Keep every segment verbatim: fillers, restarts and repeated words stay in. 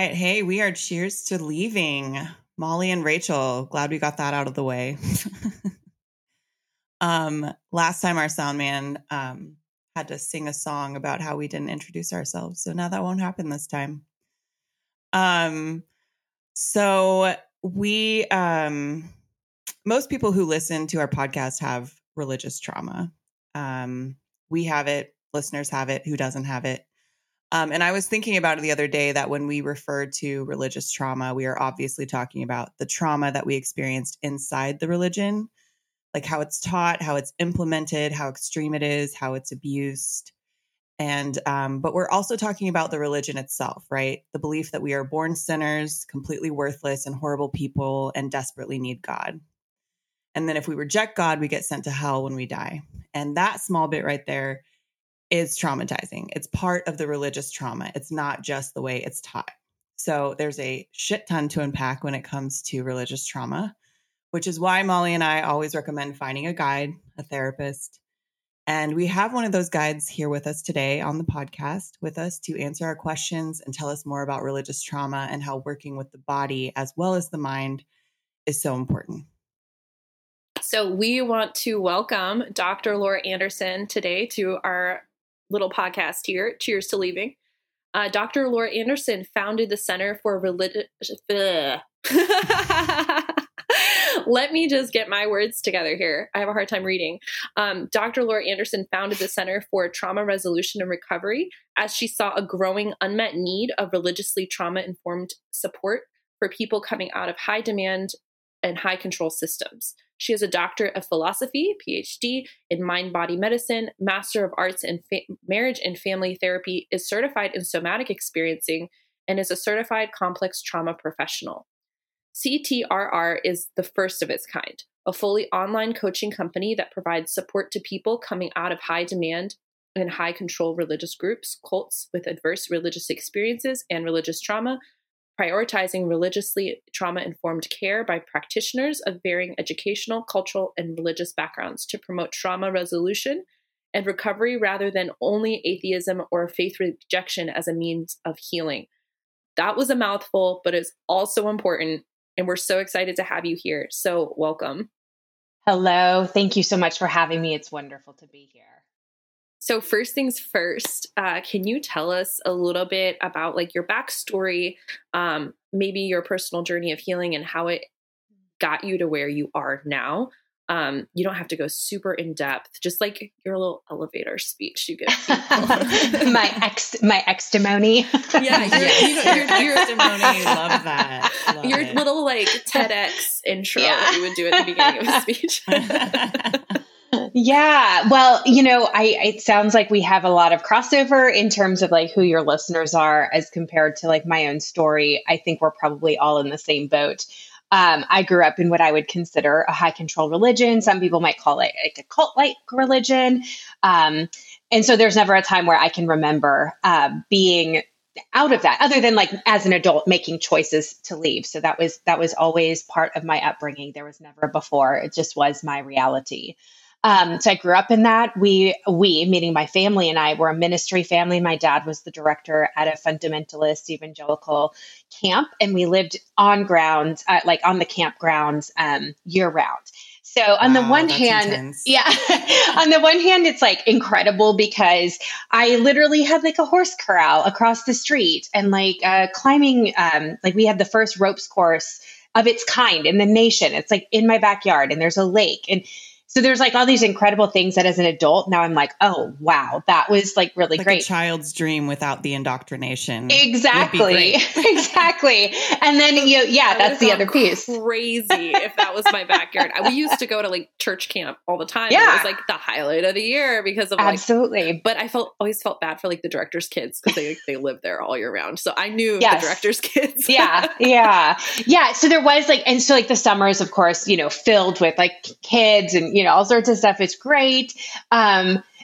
right. Hey, we are cheers to leaving. Molly and Rachel, glad we got that out of the way. um, last time our sound man um, had to sing a song about how we didn't introduce ourselves. So now that won't happen this time. Um, so we, um, most people who listen to our podcast have religious trauma. Um, we have it, listeners have it, who doesn't have it. Um, and I was thinking about it the other day that when we refer to religious trauma, we are obviously talking about the trauma that we experienced inside the religion, like how it's taught, how it's implemented, how extreme it is, how it's abused. And um, but we're also talking about the religion itself, right? The belief that we are born sinners, completely worthless and horrible people, and desperately need God. And then if we reject God, we get sent to hell when we die. And that small bit right there is traumatizing. It's part of the religious trauma. It's not just the way it's taught. So there's a shit ton to unpack when it comes to religious trauma, which is why Molly and I always recommend finding a guide, a therapist. And we have one of those guides here with us today on the podcast with us to answer our questions and tell us more about religious trauma and how working with the body as well as the mind is so important. So we want to welcome Doctor Laura Anderson today to our little podcast here. Cheers to leaving. Uh, Doctor Laura Anderson founded the Center for Religious. Let me just get my words together here. I have a hard time reading. Um, Doctor Laura Anderson founded the Center for Trauma Resolution and Recovery as she saw a growing unmet need of religiously trauma-informed support for people coming out of high demand and high control systems. She is a doctorate of philosophy, P H D in mind-body medicine, master of arts in fa- marriage and family therapy, is certified in somatic experiencing, and is a certified complex trauma professional. C T R R is the first of its kind, a fully online coaching company that provides support to people coming out of high demand and high control religious groups, cults with adverse religious experiences and religious trauma, prioritizing religiously trauma-informed care by practitioners of varying educational, cultural, and religious backgrounds to promote trauma resolution and recovery rather than only atheism or faith rejection as a means of healing. That was a mouthful, but it's also important, and we're so excited to have you here. So welcome. Hello. Thank you so much for having me. It's wonderful to be here. So first things first, uh, can you tell us a little bit about like your backstory, um, maybe your personal journey of healing and how it got you to where you are now? Um, you don't have to go super in depth, just like your little elevator speech you give people. my ex, my extimony. Yeah, your, Yes. your, your, your Testimony, love that. Love your it. little like TEDx intro Yeah. that you would do at the beginning of a speech. Yeah. Well, you know, I, it sounds like we have a lot of crossover in terms of like who your listeners are as compared to like my own story. I think we're probably all in the same boat. Um, I grew up in what I would consider a high control religion. Some people might call it like a cult-like religion. Um, and so there's never a time where I can remember uh, being out of that, other than like as an adult making choices to leave. So that was that was always part of my upbringing. There was never before. It just was my reality. Um, so I grew up in that. We, we, meaning my family and I, were a ministry family. My dad was the director at a fundamentalist evangelical camp, and we lived on ground, uh, like on the campgrounds, um, year round. So on Wow, the one that's hand, intense. yeah, on the one hand, it's like incredible because I literally had like a horse corral across the street and like uh, climbing, um, like we had the first ropes course of its kind in the nation. It's like in my backyard, and there's a lake. And so there's like all these incredible things that as an adult, now I'm like, oh, wow, that was like really Like great. a child's dream without the indoctrination. Exactly. Exactly. And then, you know, yeah, I that's the other piece. Crazy if that was my backyard. We used to go to like church camp all the time. Yeah. It was like the highlight of the year because of like, Absolutely. but I felt always felt bad for like the director's kids because they they live there all year round. So I knew Yes. the director's kids. Yeah. Yeah. Yeah. So there was like, and so like the summers, of course, you know, filled with like kids and, you know, all sorts of stuff. It's great. Um,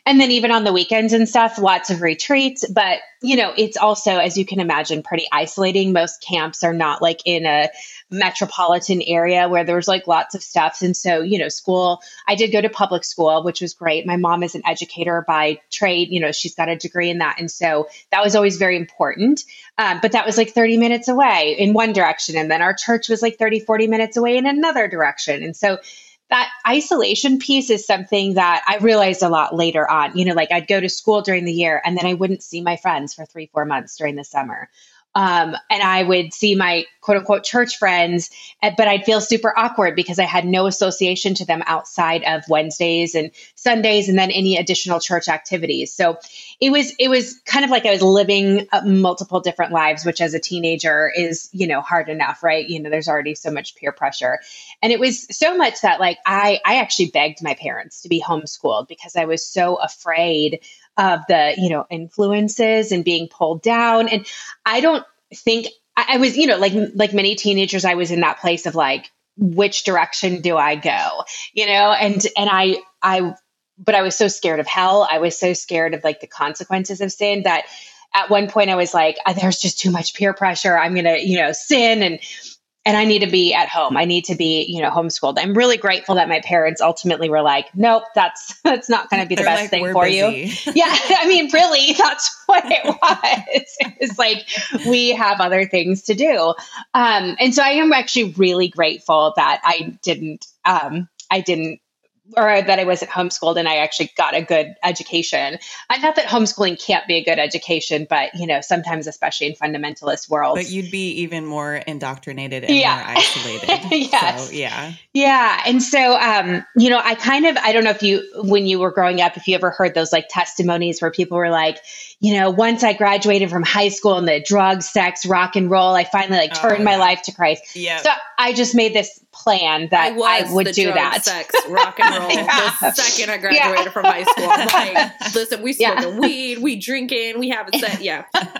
And then even on the weekends and stuff, lots of retreats. But, you know, it's also, as you can imagine, pretty isolating. Most camps are not like in a metropolitan area where there's like lots of stuff. And so, you know, school, I did go to public school, which was great. My mom is an educator by trade. You know, she's got a degree in that. And so that was always very important. Um, but that was like thirty minutes away in one direction. And then our church was like thirty, forty minutes away in another direction. And so that isolation piece is something that I realized a lot later on. You know, like I'd go to school during the year and then I wouldn't see my friends for three, four months during the summer. Um, and I would see my quote unquote church friends, but I'd feel super awkward because I had no association to them outside of Wednesdays and Sundays and then any additional church activities. So it was, it was kind of like I was living uh, multiple different lives, which as a teenager is, you know, hard enough, right? You know, there's already so much peer pressure. And it was so much that like, I, I actually begged my parents to be homeschooled because I was so afraid of the, you know, influences and being pulled down. And I don't think I, I was, you know, like, like many teenagers, I was in that place of like, which direction do I go? You know, and, and I, I, but I was so scared of hell. I was so scared of like the consequences of sin that at one point I was like, there's just too much peer pressure. I'm going to, you know, sin and, and I need to be at home. I need to be, you know, homeschooled. I'm really grateful that my parents ultimately were like, nope, that's, that's not going to be the They're best like, thing "We're for busy." you. Yeah. I mean, really, that's what it was. It's like, we have other things to do. Um, and so I am actually really grateful that I didn't, um, I didn't, or that I wasn't homeschooled and I actually got a good education. And not that homeschooling can't be a good education, but, you know, sometimes, especially in fundamentalist worlds. But you'd be even more indoctrinated and Yeah. more isolated. Yes. So, yeah. Yeah. And so, um, you know, I kind of, I don't know if you, when you were growing up, if you ever heard those like testimonies where people were like, you know, once I graduated from high school and the drugs, sex, rock and roll, I finally like turned Oh, my yeah. life to Christ. Yeah. So I just made this plan that I, was would the do drug, that. sex, rock and roll. Yeah. The second I graduated Yeah. from high school, I'm like, listen, we Yeah. smoking weed, we drinking, we having sex. Yeah. And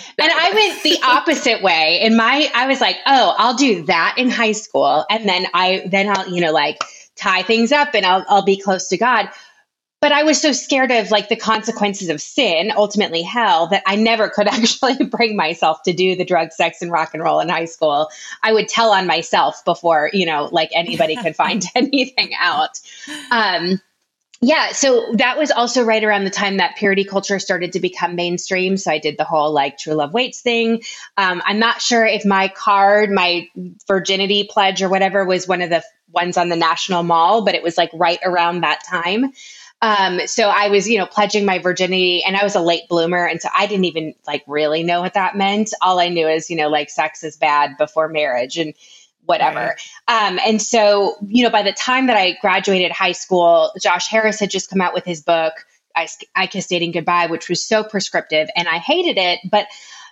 I went the opposite way. In my, I was like, oh, I'll do that in high school. And then I, then I'll, you know, like tie things up and I'll, I'll be close to God. But I was so scared of like the consequences of sin, ultimately hell, that I never could actually bring myself to do the drug, sex, and rock and roll in high school. I would tell on myself before, you know, like anybody could find anything out. Um, Yeah. So that was also right around the time that purity culture started to become mainstream. So I did the whole like true love waits thing. Um, I'm not sure if my card, my virginity pledge or whatever was one of the ones on the National Mall, but it was like right around that time. Um, so I was, you know, pledging my virginity and I was a late bloomer. And so I didn't even like really know what that meant. All I knew is, you know, like sex is bad before marriage and whatever. Right. Um, and so, you know, by the time that I graduated high school, Josh Harris had just come out with his book, I, I Kissed Dating Goodbye, which was so prescriptive and I hated it. But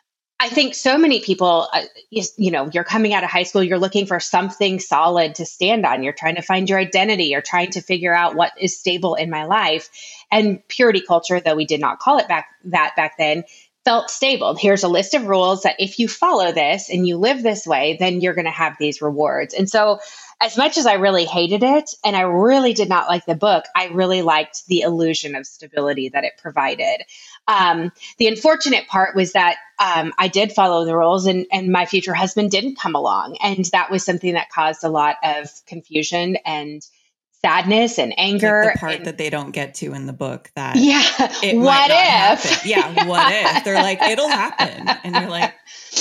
I think so many people, uh, you, you know, you're coming out of high school, you're looking for something solid to stand on. You're trying to find your identity. You're trying to figure out what is stable in my life. And purity culture, though we did not call it back that back then, felt stable. Here's a list of rules that if you follow this and you live this way, then you're going to have these rewards. And so as much as I really hated it and I really did not like the book, I really liked the illusion of stability that it provided. Um, the unfortunate part was that um, I did follow the rules and, and my future husband didn't come along. And that was something that caused a lot of confusion and sadness and anger. Like the part and, that they don't get to in the book that yeah, it what might not if? happen. Yeah, what if? They're like, it'll happen. And you're like,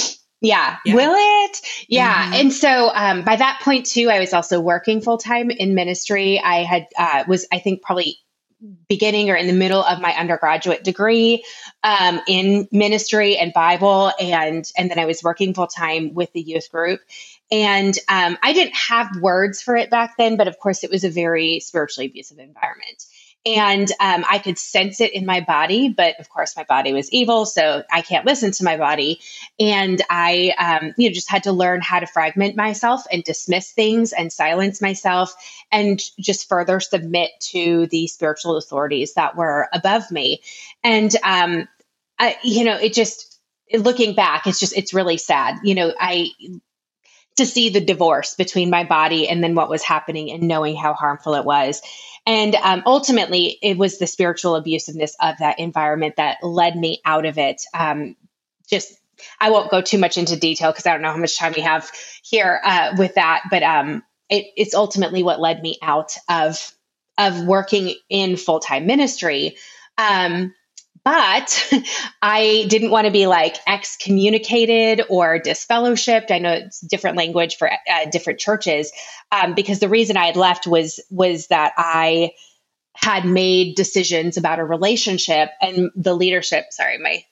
Yeah. Yeah. Will it? Yeah. Mm-hmm. And so um, by that point too, I was also working full time in ministry. I had uh, was, I think, probably beginning or in the middle of my undergraduate degree um, in ministry and Bible. And, and then I was working full time with the youth group. And um, I didn't have words for it back then, but of course it was a very spiritually abusive environment. And um, I could sense it in my body, but of course my body was evil, so I can't listen to my body. And I, um, you know, just had to learn how to fragment myself and dismiss things and silence myself and just further submit to the spiritual authorities that were above me. And, um, I, you know, it just, looking back, it's just, it's really sad. You know, I to see the divorce between my body and then what was happening and knowing how harmful it was. And um, ultimately, it was the spiritual abusiveness of that environment that led me out of it. Um, just, I won't go too much into detail because I don't know how much time we have here uh, with that, but um, it, it's ultimately what led me out of of working in full-time ministry. Um, but I didn't want to be like excommunicated or disfellowshipped. I know it's different language for uh, different churches, um, because the reason I had left was was that I had made decisions about a relationship and the leadership. Sorry, my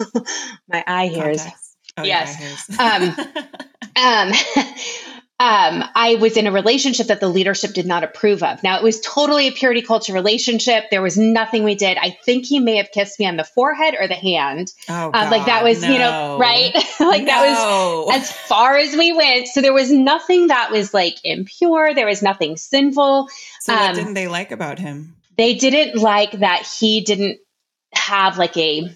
my eye hairs. Oh, yes. um, um, Um, I was in a relationship that the leadership did not approve of. Now, it was totally a purity culture relationship. There was nothing we did. I think he may have kissed me on the forehead or the hand. Oh, um, like that was, no. you know, right? like no. that was as far as we went. So there was nothing that was like impure. There was nothing sinful. So what um, didn't they like about him? They didn't like that he didn't have like a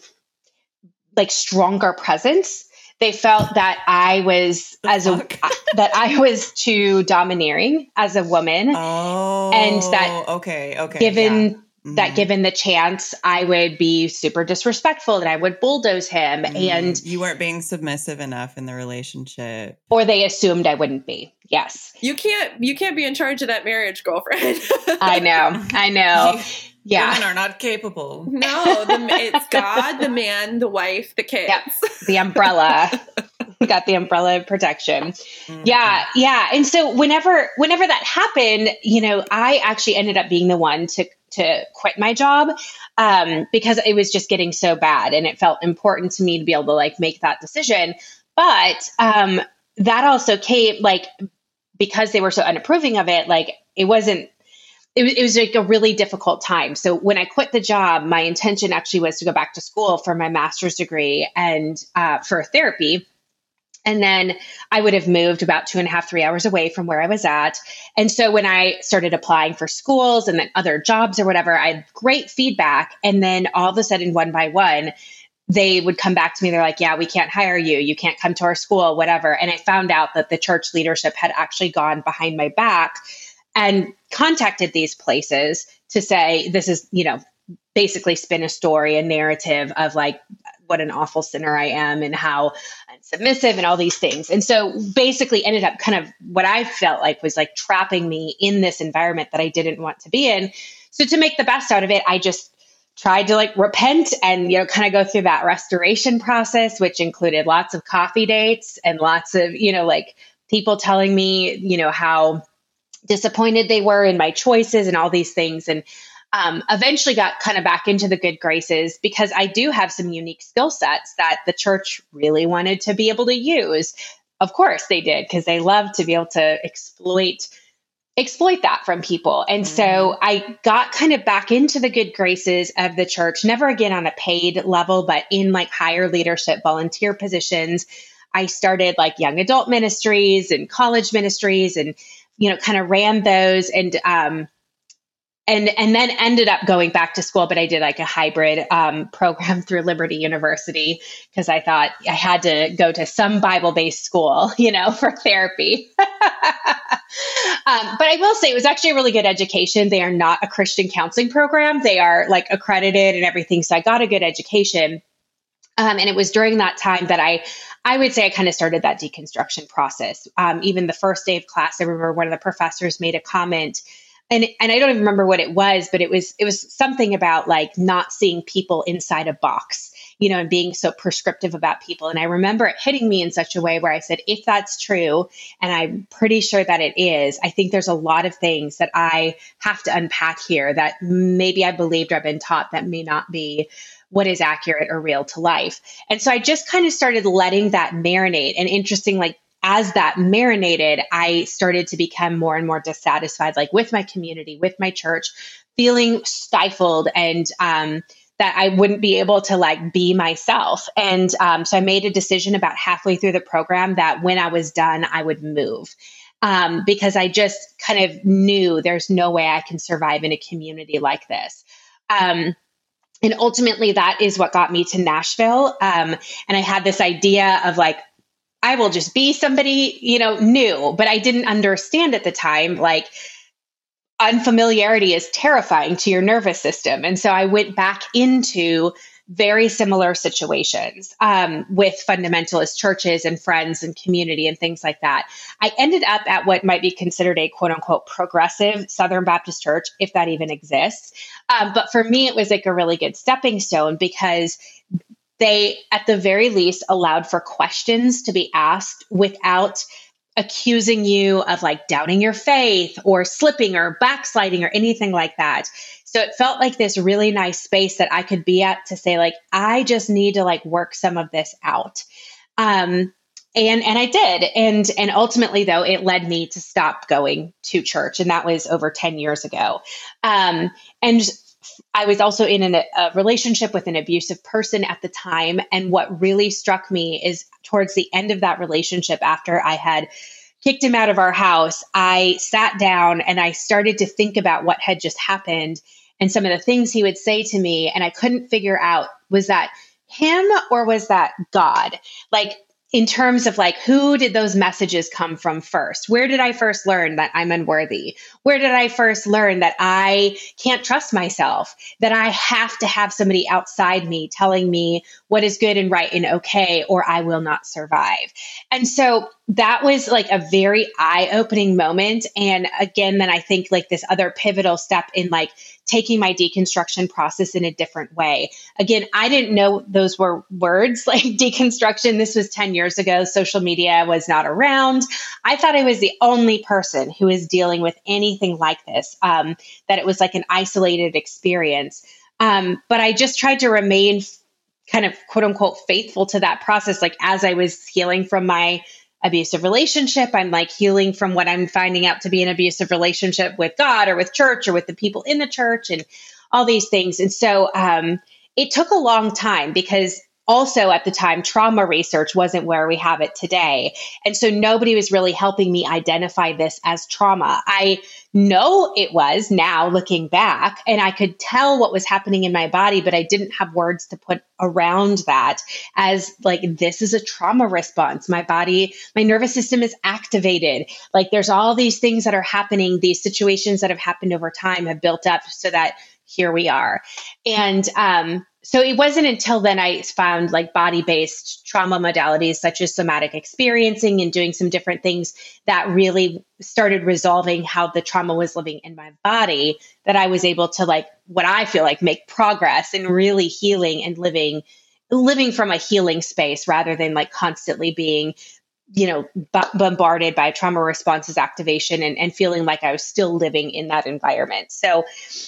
like stronger presence. They felt that I was The as fuck? a that I was too domineering as a woman, Oh, and that okay, okay, given yeah. Mm-hmm. that given the chance, I would be super disrespectful, that I would bulldoze him, Mm, and you weren't being submissive enough in the relationship, or they assumed I wouldn't be. Yes, You can't you can't be in charge of that marriage, girlfriend. I know, I know. Yeah, women are not capable. No, the, it's God, the man, the wife, the kids. Yep. The umbrella. Got the umbrella of protection. Mm-hmm. Yeah. Yeah. And so whenever, whenever that happened, you know, I actually ended up being the one to, to quit my job, um, because it was just getting so bad and it felt important to me to be able to like make that decision. But, um, that also came like, because they were so unapproving of it, like it wasn't, It was, it was like a really difficult time. So when I quit the job, my intention actually was to go back to school for my master's degree and uh, for therapy. And then I would have moved about two and a half, three hours away from where I was at. And so when I started applying for schools and then other jobs or whatever, I had great feedback. And then all of a sudden, one by one, they would come back to me. They're like, yeah, we can't hire you. You can't come to our school, whatever. And I found out that the church leadership had actually gone behind my back and contacted these places to say, this is, you know, basically spin a story, a narrative of like what an awful sinner I am and how submissive and all these things. And so basically ended up kind of what I felt like was like trapping me in this environment that I didn't want to be in. So to make the best out of it, I just tried to like repent and, you know, kind of go through that restoration process, which included lots of coffee dates and lots of, you know, like people telling me, you know, how disappointed they were in my choices and all these things. And um, eventually got kind of back into the good graces because I do have some unique skill sets that the church really wanted to be able to use. Of course they did, because they love to be able to exploit exploit that from people. And mm-hmm. so I got kind of back into the good graces of the church, never again on a paid level, but in like higher leadership volunteer positions. I started like young adult ministries and college ministries and, you know, kind of ran those and, um, and, and then ended up going back to school, but I did like a hybrid, um, program through Liberty University because I thought I had to go to some Bible-based school, you know, for therapy. um, but I will say it was actually a really good education. They are not a Christian counseling program. They are like accredited and everything. So I got a good education. Um, and it was during that time that I, I would say I kind of started that deconstruction process. Um, even the first day of class, I remember one of the professors made a comment, and and I don't even remember what it was, but it was it was something about like not seeing people inside a box, you know, and being so prescriptive about people. And I remember it hitting me in such a way where I said, if that's true, and I'm pretty sure that it is, I think there's a lot of things that I have to unpack here that maybe I believed or I've been taught that may not be what is accurate or real to life. And so I just kind of started letting that marinate. And interesting, like as that marinated, I started to become more and more dissatisfied, like with my community, with my church, feeling stifled and um, that I wouldn't be able to like be myself. And um, so I made a decision about halfway through the program that when I was done, I would move. Um, because I just kind of knew there's no way I can survive in a community like this. Um, And ultimately, that is what got me to Nashville. Um, and I had this idea of like, I will just be somebody, you know, new, but I didn't understand at the time, like, unfamiliarity is terrifying to your nervous system. And so I went back into very similar situations um, with fundamentalist churches and friends and community and things like that. I ended up at what might be considered a quote unquote progressive Southern Baptist church, if that even exists. Um, but for me, it was like a really good stepping stone because they, at the very least, allowed for questions to be asked without accusing you of like doubting your faith or slipping or backsliding or anything like that. So it felt like this really nice space that I could be at to say, like, I just need to like work some of this out. Um, and, and I did. And, and ultimately though, it led me to stop going to church. And that was over ten years ago. Um, and I was also in an, a relationship with an abusive person at the time. And what really struck me is towards the end of that relationship, after I had kicked him out of our house, I sat down and I started to think about what had just happened and some of the things he would say to me. And I couldn't figure out, was that him or was that God? Like, in terms of like, who did those messages come from first? Where did I first learn that I'm unworthy? Where did I first learn that I can't trust myself, that I have to have somebody outside me telling me what is good and right and okay, or I will not survive? And so that was like a very eye-opening moment. And again, then I think like this other pivotal step in like taking my deconstruction process in a different way. Again, I didn't know those were words like deconstruction. This was ten years ago. Social media was not around. I thought I was the only person who was dealing with anything like this, um, that it was like an isolated experience. Um, but I just tried to remain kind of quote unquote faithful to that process. Like as I was healing from my abusive relationship, I'm like healing from what I'm finding out to be an abusive relationship with God or with church or with the people in the church and all these things. And so um, it took a long time because also at the time, trauma research wasn't where we have it today. And so nobody was really helping me identify this as trauma. I know it was now looking back, and I could tell what was happening in my body, but I didn't have words to put around that as like, this is a trauma response. My body, my nervous system is activated. Like there's all these things that are happening. These situations that have happened over time have built up so that here we are. And, um, So it wasn't until then I found like body-based trauma modalities such as somatic experiencing and doing some different things that really started resolving how the trauma was living in my body, that I was able to like, what I feel like make progress in really healing and living, living from a healing space rather than like constantly being, you know, b- bombarded by trauma responses activation and, and feeling like I was still living in that environment. So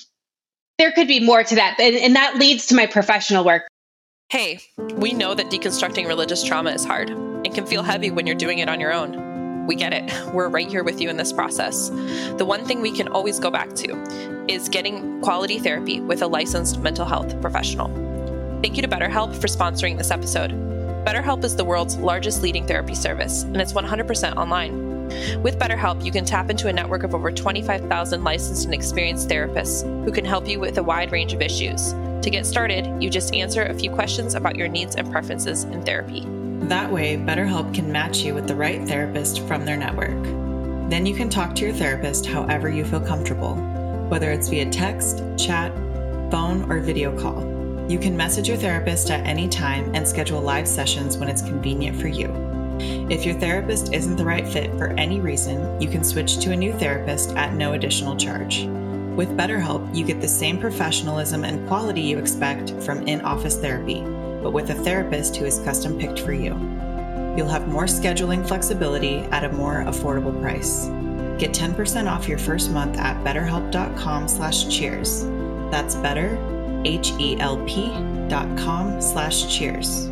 there could be more to that. And, and that leads to my professional work. Hey, we know that deconstructing religious trauma is hard and can feel heavy when you're doing it on your own. We get it. We're right here with you in this process. The one thing we can always go back to is getting quality therapy with a licensed mental health professional. Thank you to BetterHelp for sponsoring this episode. BetterHelp is the world's largest leading therapy service, and it's one hundred percent online. With BetterHelp, you can tap into a network of over twenty-five thousand licensed and experienced therapists who can help you with a wide range of issues. To get started, you just answer a few questions about your needs and preferences in therapy. That way, BetterHelp can match you with the right therapist from their network. Then you can talk to your therapist however you feel comfortable, whether it's via text, chat, phone, or video call. You can message your therapist at any time and schedule live sessions when it's convenient for you. If your therapist isn't the right fit for any reason, you can switch to a new therapist at no additional charge. With BetterHelp, you get the same professionalism and quality you expect from in-office therapy, but with a therapist who is custom picked for you. You'll have more scheduling flexibility at a more affordable price. Get ten percent off your first month at betterhelp.com slash cheers. That's better, H-E-L-P dot com slash cheers.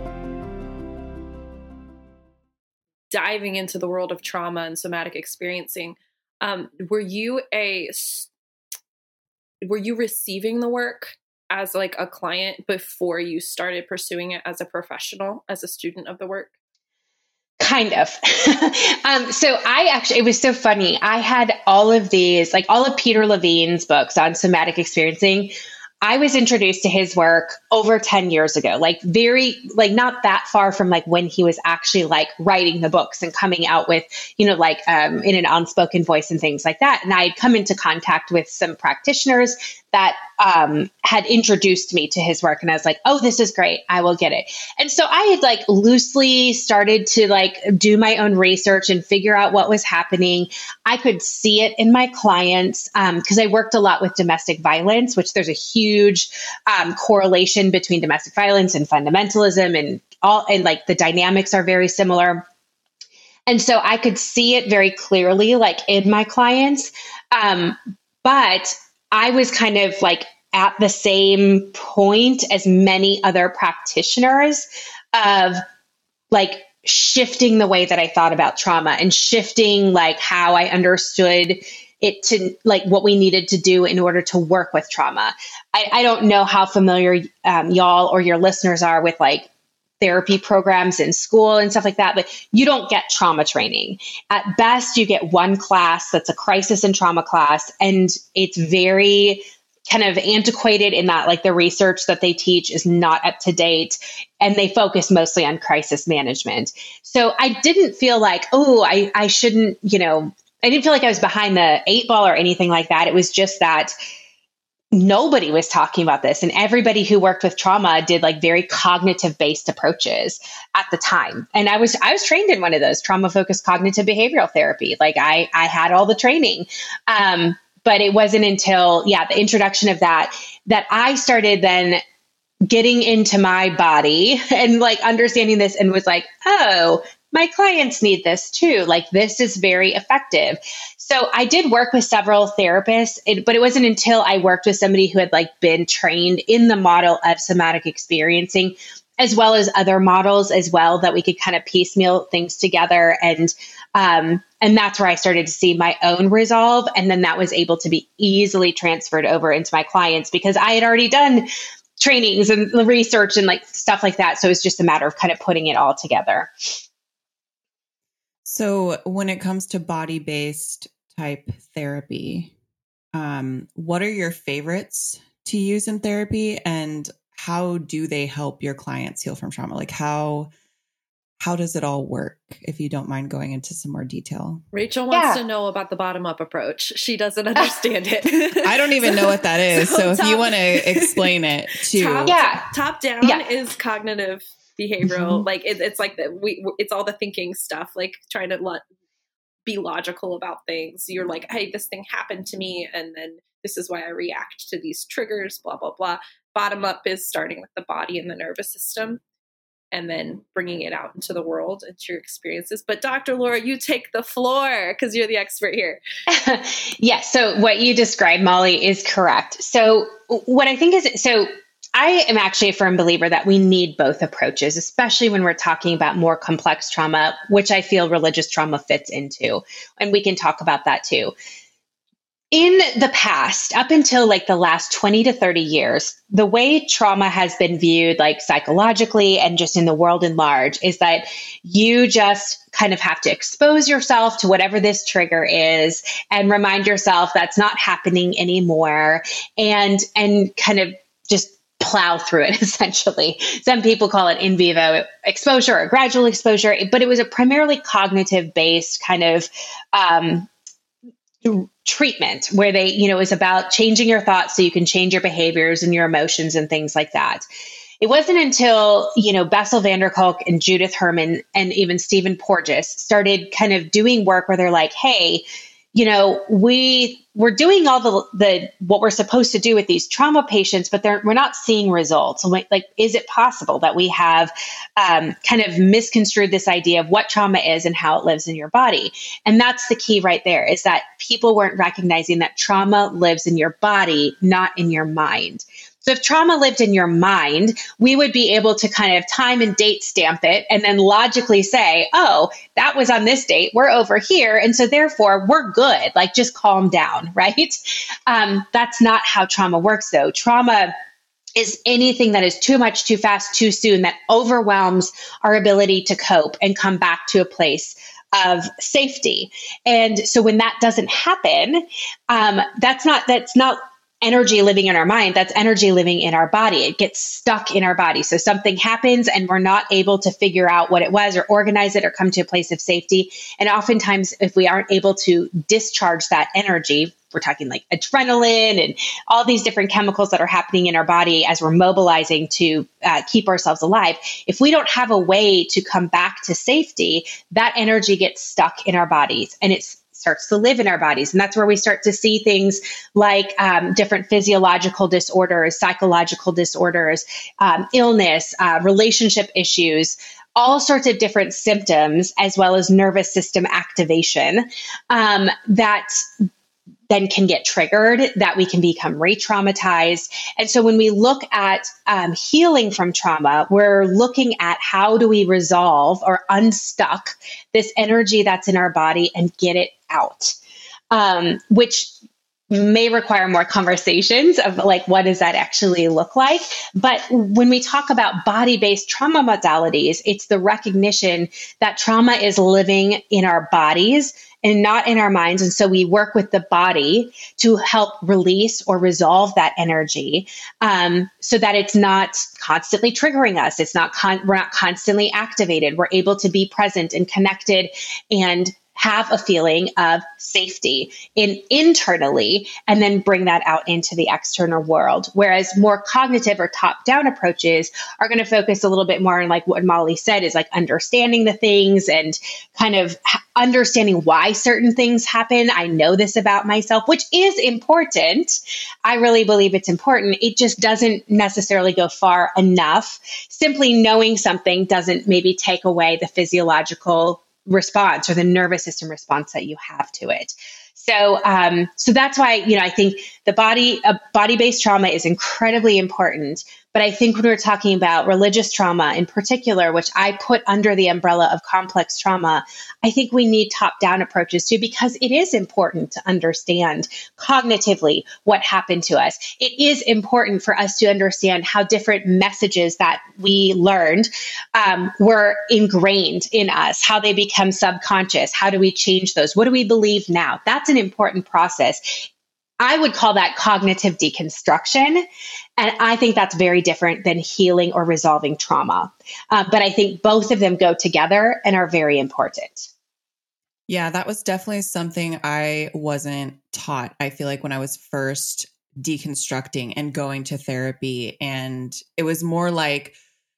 Diving into the world of trauma and somatic experiencing, um, were you a were you receiving the work as like a client before you started pursuing it as a professional, as a student of the work? Kind of. um, so I actually, it was so funny. I had all of these, like all of Peter Levine's books on somatic experiencing. I was introduced to his work over ten years ago, like very, like not that far from like when he was actually like writing the books and coming out with, you know, like um, in an unspoken voice and things like that. And I had come into contact with some practitioners that um, had introduced me to his work. And I was like, oh, this is great. I will get it. And so I had like loosely started to like do my own research and figure out what was happening. I could see it in my clients because um, I worked a lot with domestic violence, which there's a huge um, correlation between domestic violence and fundamentalism, and all, and like the dynamics are very similar. And so I could see it very clearly, like in my clients. Um, but I was kind of like at the same point as many other practitioners of like shifting the way that I thought about trauma and shifting like how I understood it to like what we needed to do in order to work with trauma. I, I don't know how familiar um, y'all or your listeners are with like therapy programs in school and stuff like that, but you don't get trauma training. At best, you get one class that's a crisis and trauma class, and it's very kind of antiquated in that like the research that they teach is not up to date, and they focus mostly on crisis management. So I didn't feel like, oh, I, I shouldn't, you know, I didn't feel like I was behind the eight ball or anything like that. It was just that nobody was talking about this, and everybody who worked with trauma did like very cognitive based approaches at the time. And I was, I was trained in one of those, trauma focused cognitive behavioral therapy. Like I, I had all the training. Um, but it wasn't until, yeah, the introduction of that, that I started then getting into my body and like understanding this, and was like, oh, my clients need this too. Like this is very effective. So I did work with several therapists, it, but it wasn't until I worked with somebody who had like been trained in the model of somatic experiencing, as well as other models as well, that we could kind of piecemeal things together. And, um, and that's where I started to see my own resolve. And then that was able to be easily transferred over into my clients because I had already done trainings and research and like stuff like that. So it's just a matter of kind of putting it all together. So when it comes to body-based type therapy, um, what are your favorites to use in therapy, and how do they help your clients heal from trauma? Like how, how does it all work? If you don't mind going into some more detail. Rachel wants Yeah. to know about the bottom up approach. She doesn't understand it. I don't even know what that is. So, So if top- you want to explain it to, top, Yeah. top down Yeah. is cognitive behavioral. Mhm. Like it, it's like the, we, it's all the thinking stuff, like trying to let, be logical about things. You're like, hey, this thing happened to me, and then this is why I react to these triggers, blah, blah, blah. Bottom up is starting with the body and the nervous system, and then bringing it out into the world, into your experiences. But Doctor Laura, you take the floor because you're the expert here. Yes. So what you described, Molly, is correct. So what I think is, so I am actually a firm believer that we need both approaches, especially when we're talking about more complex trauma, which I feel religious trauma fits into. And we can talk about that too. In the past, up until like the last twenty to thirty years, the way trauma has been viewed, like psychologically and just in the world in large, is that you just kind of have to expose yourself to whatever this trigger is and remind yourself that's not happening anymore, and, and kind of just plow through it, essentially. Some people call it in vivo exposure or gradual exposure, but it was a primarily cognitive based kind of, um, treatment where they, you know, is about changing your thoughts so you can change your behaviors and your emotions and things like that. It wasn't until, you know, Bessel van der Kolk and Judith Herman and even Stephen Porges started kind of doing work where they're like, hey, you know, we we're doing all the the what we're supposed to do with these trauma patients, but they're, we're not seeing results. Like, like, is it possible that we have um, kind of misconstrued this idea of what trauma is and how it lives in your body? And that's the key right there, is that people weren't recognizing that trauma lives in your body, not in your mind. So if trauma lived in your mind, we would be able to kind of time and date stamp it and then logically say, oh, that was on this date. We're over here. And so therefore we're good. Like, just calm down, right? Um, that's not how trauma works, though. Trauma is anything that is too much, too fast, too soon, that overwhelms our ability to cope and come back to a place of safety. And so when that doesn't happen, um, that's not, that's not, energy living in our mind, that's energy living in our body. It gets stuck in our body. So something happens and we're not able to figure out what it was or organize it or come to a place of safety. And oftentimes, if we aren't able to discharge that energy, we're talking like adrenaline and all these different chemicals that are happening in our body as we're mobilizing to uh, keep ourselves alive. If we don't have a way to come back to safety, that energy gets stuck in our bodies and it's starts to live in our bodies. And that's where we start to see things like um, different physiological disorders, psychological disorders, um, illness, uh, relationship issues, all sorts of different symptoms, as well as nervous system activation um, that then can get triggered, that we can become re-traumatized. And so when we look at um, healing from trauma, we're looking at how do we resolve or unstuck this energy that's in our body and get it out, um, which may require more conversations of like, what does that actually look like? But when we talk about body-based trauma modalities, it's the recognition that trauma is living in our bodies and not in our minds. And so we work with the body to help release or resolve that energy um, so that it's not constantly triggering us. It's not, con- we're not constantly activated. We're able to be present and connected and have a feeling of safety in internally and then bring that out into the external world. Whereas more cognitive or top-down approaches are going to focus a little bit more on like what Molly said is like understanding the things and kind of understanding why certain things happen. I know this about myself, which is important. I really believe it's important. It just doesn't necessarily go far enough. Simply knowing something doesn't maybe take away the physiological response or the nervous system response that you have to it. So, um, so that's why, you know, I think the body, uh, body-based trauma is incredibly important. But I think when we're talking about religious trauma in particular, which I put under the umbrella of complex trauma, I think we need top-down approaches too, because it is important to understand cognitively what happened to us. It is important for us to understand how different messages that we learned um, were ingrained in us, how they become subconscious. How do we change those? What do we believe now? That's an important process. I would call that cognitive deconstruction. And I think that's very different than healing or resolving trauma. Uh, but I think both of them go together and are very important. Yeah, that was definitely something I wasn't taught. I feel like when I was first deconstructing and going to therapy, and it was more like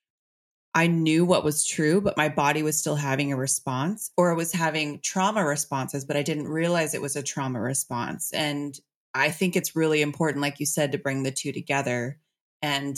I knew what was true, but my body was still having a response, or it was having trauma responses, but I didn't realize it was a trauma response. And I think it's really important, like you said, to bring the two together. And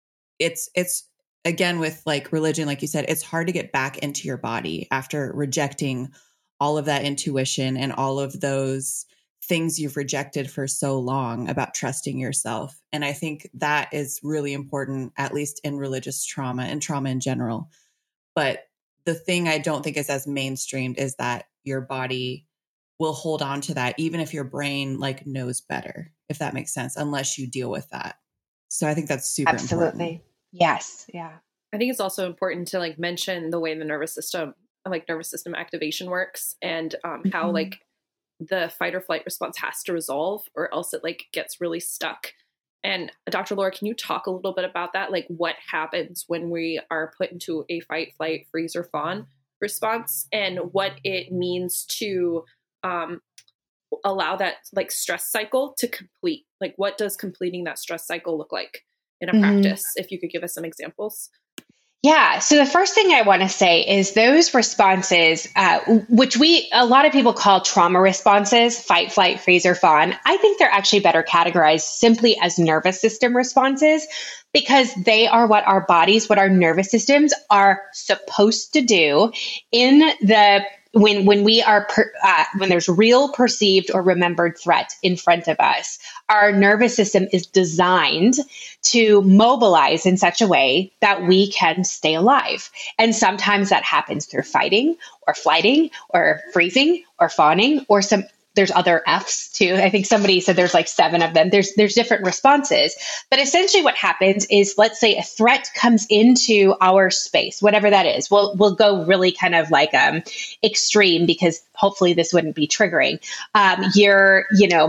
it's, it's again, with like religion, like you said, it's hard to get back into your body after rejecting all of that intuition and all of those things you've rejected for so long about trusting yourself. And I think that is really important, at least in religious trauma and trauma in general. But the thing I don't think is as mainstreamed is that your body will hold on to that, even if your brain like knows better, if that makes sense, unless you deal with that. So I think that's super Absolutely. important. Yes. Yeah. I think it's also important to like mention the way the nervous system, like nervous system activation works, and um, how mm-hmm. like the fight or flight response has to resolve, or else it like gets really stuck. And Doctor Laura, can you talk a little bit about that? Like what happens when we are put into a fight, flight, freeze, or fawn response, and what it means to um, allow that like stress cycle to complete? Like what does completing that stress cycle look like in a mm-hmm. practice? If you could give us some examples. Yeah. So the first thing I want to say is those responses, uh, which we, a lot of people call trauma responses, fight, flight, freeze, or fawn. I think they're actually better categorized simply as nervous system responses, because they are what our bodies, what our nervous systems are supposed to do in the When when we are per, uh, when there's real perceived or remembered threat in front of us, our nervous system is designed to mobilize in such a way that we can stay alive. And sometimes that happens through fighting or flighting or freezing or fawning or some. There's other F's too. I think somebody said there's like seven of them. There's there's different responses. But essentially what happens is, let's say a threat comes into our space, whatever that is. We'll we'll go really kind of like um extreme, because hopefully this wouldn't be triggering. Um, you're, you know,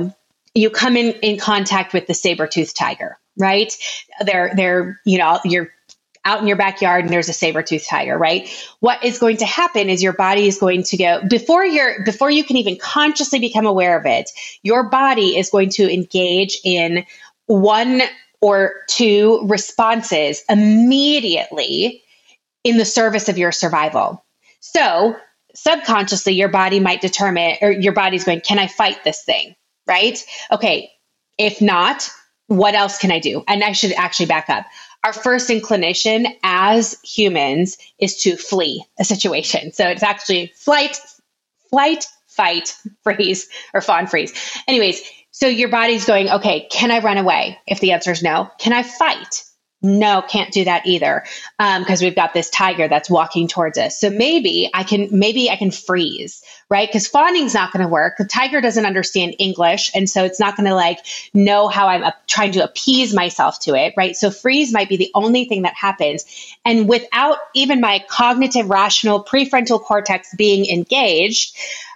you come in, in contact with the saber-toothed tiger, right? They're, they're, you know, you're out in your backyard and there's a saber-toothed tiger, right? What is going to happen is your body is going to go, before you're, before you can even consciously become aware of it, your body is going to engage in one or two responses immediately in the service of your survival. So subconsciously, your body might determine, or your body's going, can I fight this thing? Right? Okay. If not, what else can I do? And I should actually back up. Our first inclination as humans is to flee a situation. So it's actually flight, flight, fight, freeze, or fawn freeze. Anyways, so your body's going, okay, can I run away? If the answer is no, can I fight? No, can't do that either. Um, because we've got this tiger that's walking towards us. So maybe I can, maybe I can freeze, right? Because fawning's not going to work. The tiger doesn't understand English. And so it's not going to like know how I'm uh, trying to appease myself to it, right? So freeze might be the only thing that happens. And without even my cognitive, rational prefrontal cortex being engaged,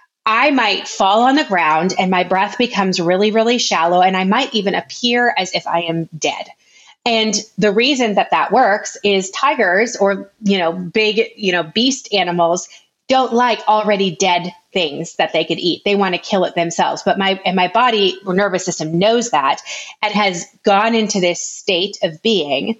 I might fall on the ground and my breath becomes really, really shallow. And I might even appear as if I am dead. And the reason that that works is tigers or, you know, big, you know, beast animals don't like already dead things that they could eat. They want to kill it themselves. But my, and my body or nervous system knows that and has gone into this state of being,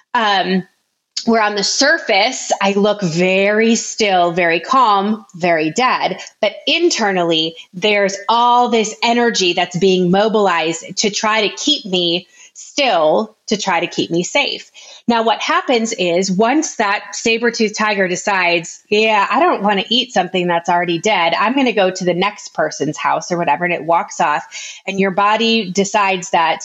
um, where on the surface, I look very still, very calm, very dead. But internally, there's all this energy that's being mobilized to try to keep me still, to try to keep me safe. Now, what happens is once that saber-toothed tiger decides, yeah, I don't want to eat something that's already dead, I'm going to go to the next person's house or whatever, and it walks off, and your body decides that,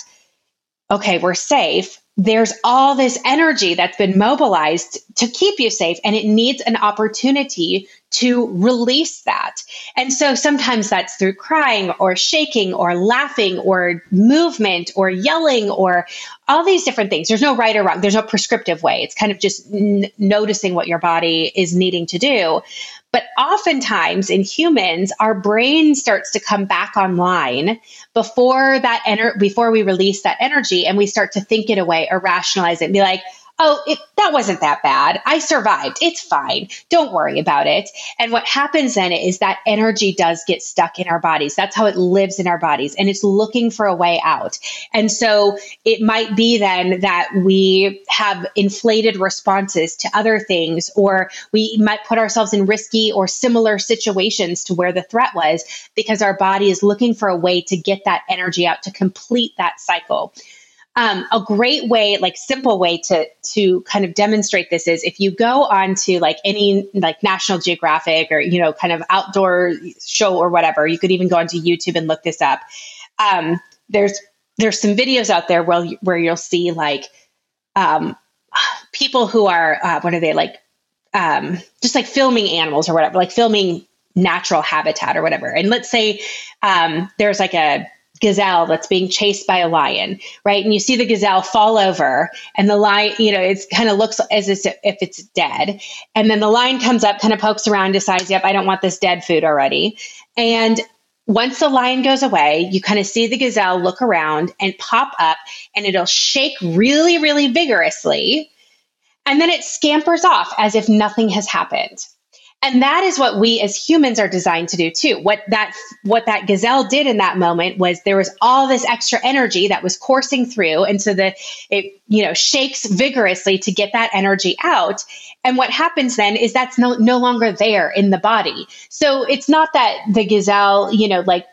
okay, we're safe. There's all this energy that's been mobilized to keep you safe, and it needs an opportunity to release that. And so sometimes that's through crying or shaking or laughing or movement or yelling or all these different things. There's no right or wrong. There's no prescriptive way. It's kind of just n- noticing what your body is needing to do. But oftentimes in humans, our brain starts to come back online before that ener- before we release that energy, and we start to think it away or rationalize it and be like, oh, it, that wasn't that bad. I survived. It's fine. Don't worry about it. And what happens then is that energy does get stuck in our bodies. That's how it lives in our bodies, and it's looking for a way out. And so it might be then that we have inflated responses to other things, or we might put ourselves in risky or similar situations to where the threat was, because our body is looking for a way to get that energy out, to complete that cycle. Um, a great way, like simple way to to kind of demonstrate this is if you go on to like any like National Geographic or, you know, kind of outdoor show or whatever, you could even go onto YouTube and look this up. Um, there's there's some videos out there where, where you'll see like um, people who are, uh, what are they like, um, just like filming animals or whatever, like filming natural habitat or whatever. And let's say um, there's like a gazelle that's being chased by a lion, right? And you see the gazelle fall over and the lion, you know, it kind of looks as if it's dead. And then the lion comes up, kind of pokes around, decides, yep, I don't want this dead food already. And once the lion goes away, you kind of see the gazelle look around and pop up, and it'll shake really, really vigorously. And then it scampers off as if nothing has happened. And that is what we as humans are designed to do too. What that what that gazelle did in that moment was there was all this extra energy that was coursing through. And so that it, you know, shakes vigorously to get that energy out. And what happens then is that's no, no longer there in the body. So it's not that the gazelle, you know, like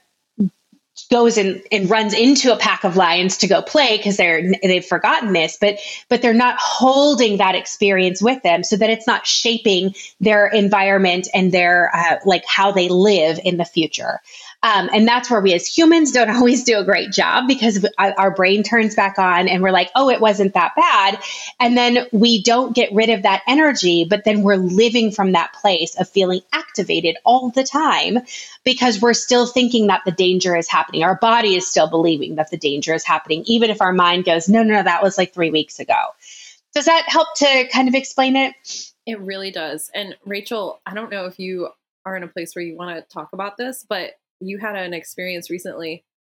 goes and, and runs into a pack of lions to go play because they're they've forgotten this, but but they're not holding that experience with them, so that it's not shaping their environment and their uh, like how they live in the future. Um, and that's where we as humans don't always do a great job, because our brain turns back on and we're like, oh, it wasn't that bad. And then we don't get rid of that energy, but then we're living from that place of feeling activated all the time because we're still thinking that the danger is happening. Our body is still believing that the danger is happening, even if our mind goes, no, no, no, that was like three weeks ago. Does that help to kind of explain it? It really does. And Rachel, I don't know if you are in a place where you want to talk about this, but you had an experience recently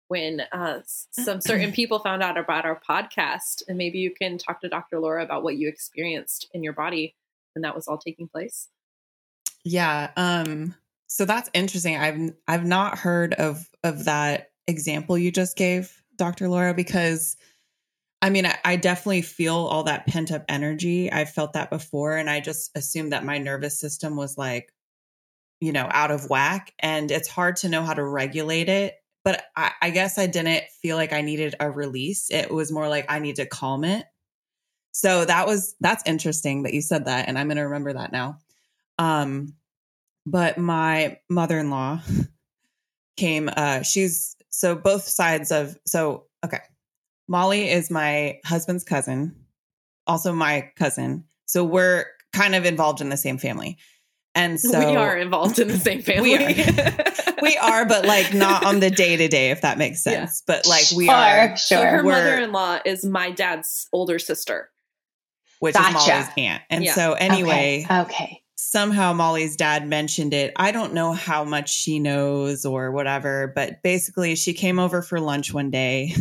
when uh, some certain people found out about our podcast. And maybe you can talk to Doctor Laura about what you experienced in your body when that was all taking place. Yeah. Um, so that's interesting. I've, I've not heard of, of that example you just gave, Doctor Laura, because I mean, I, I definitely feel all that pent up energy. I've felt that before. And I just assumed that my nervous system was like, you know, out of whack, and it's hard to know how to regulate it. But I, I guess I didn't feel like I needed a release. It was more like I need to calm it. So that was, that's interesting that you said that. And I'm going to remember that now. Um, but my mother-in-law came, uh, she's, so both sides of, so, okay. Molly is my husband's cousin, also my cousin. So we're kind of involved in the same family. And so we are involved in the same family. we, are. we are, but like not on the day to day, if that makes sense. Yeah. But like we sure, are. Sure. So her mother-in-law is my dad's older sister, which gotcha. is Molly's aunt. And yeah. so anyway, okay. okay. somehow Molly's dad mentioned it. I don't know how much she knows or whatever, but basically she came over for lunch one day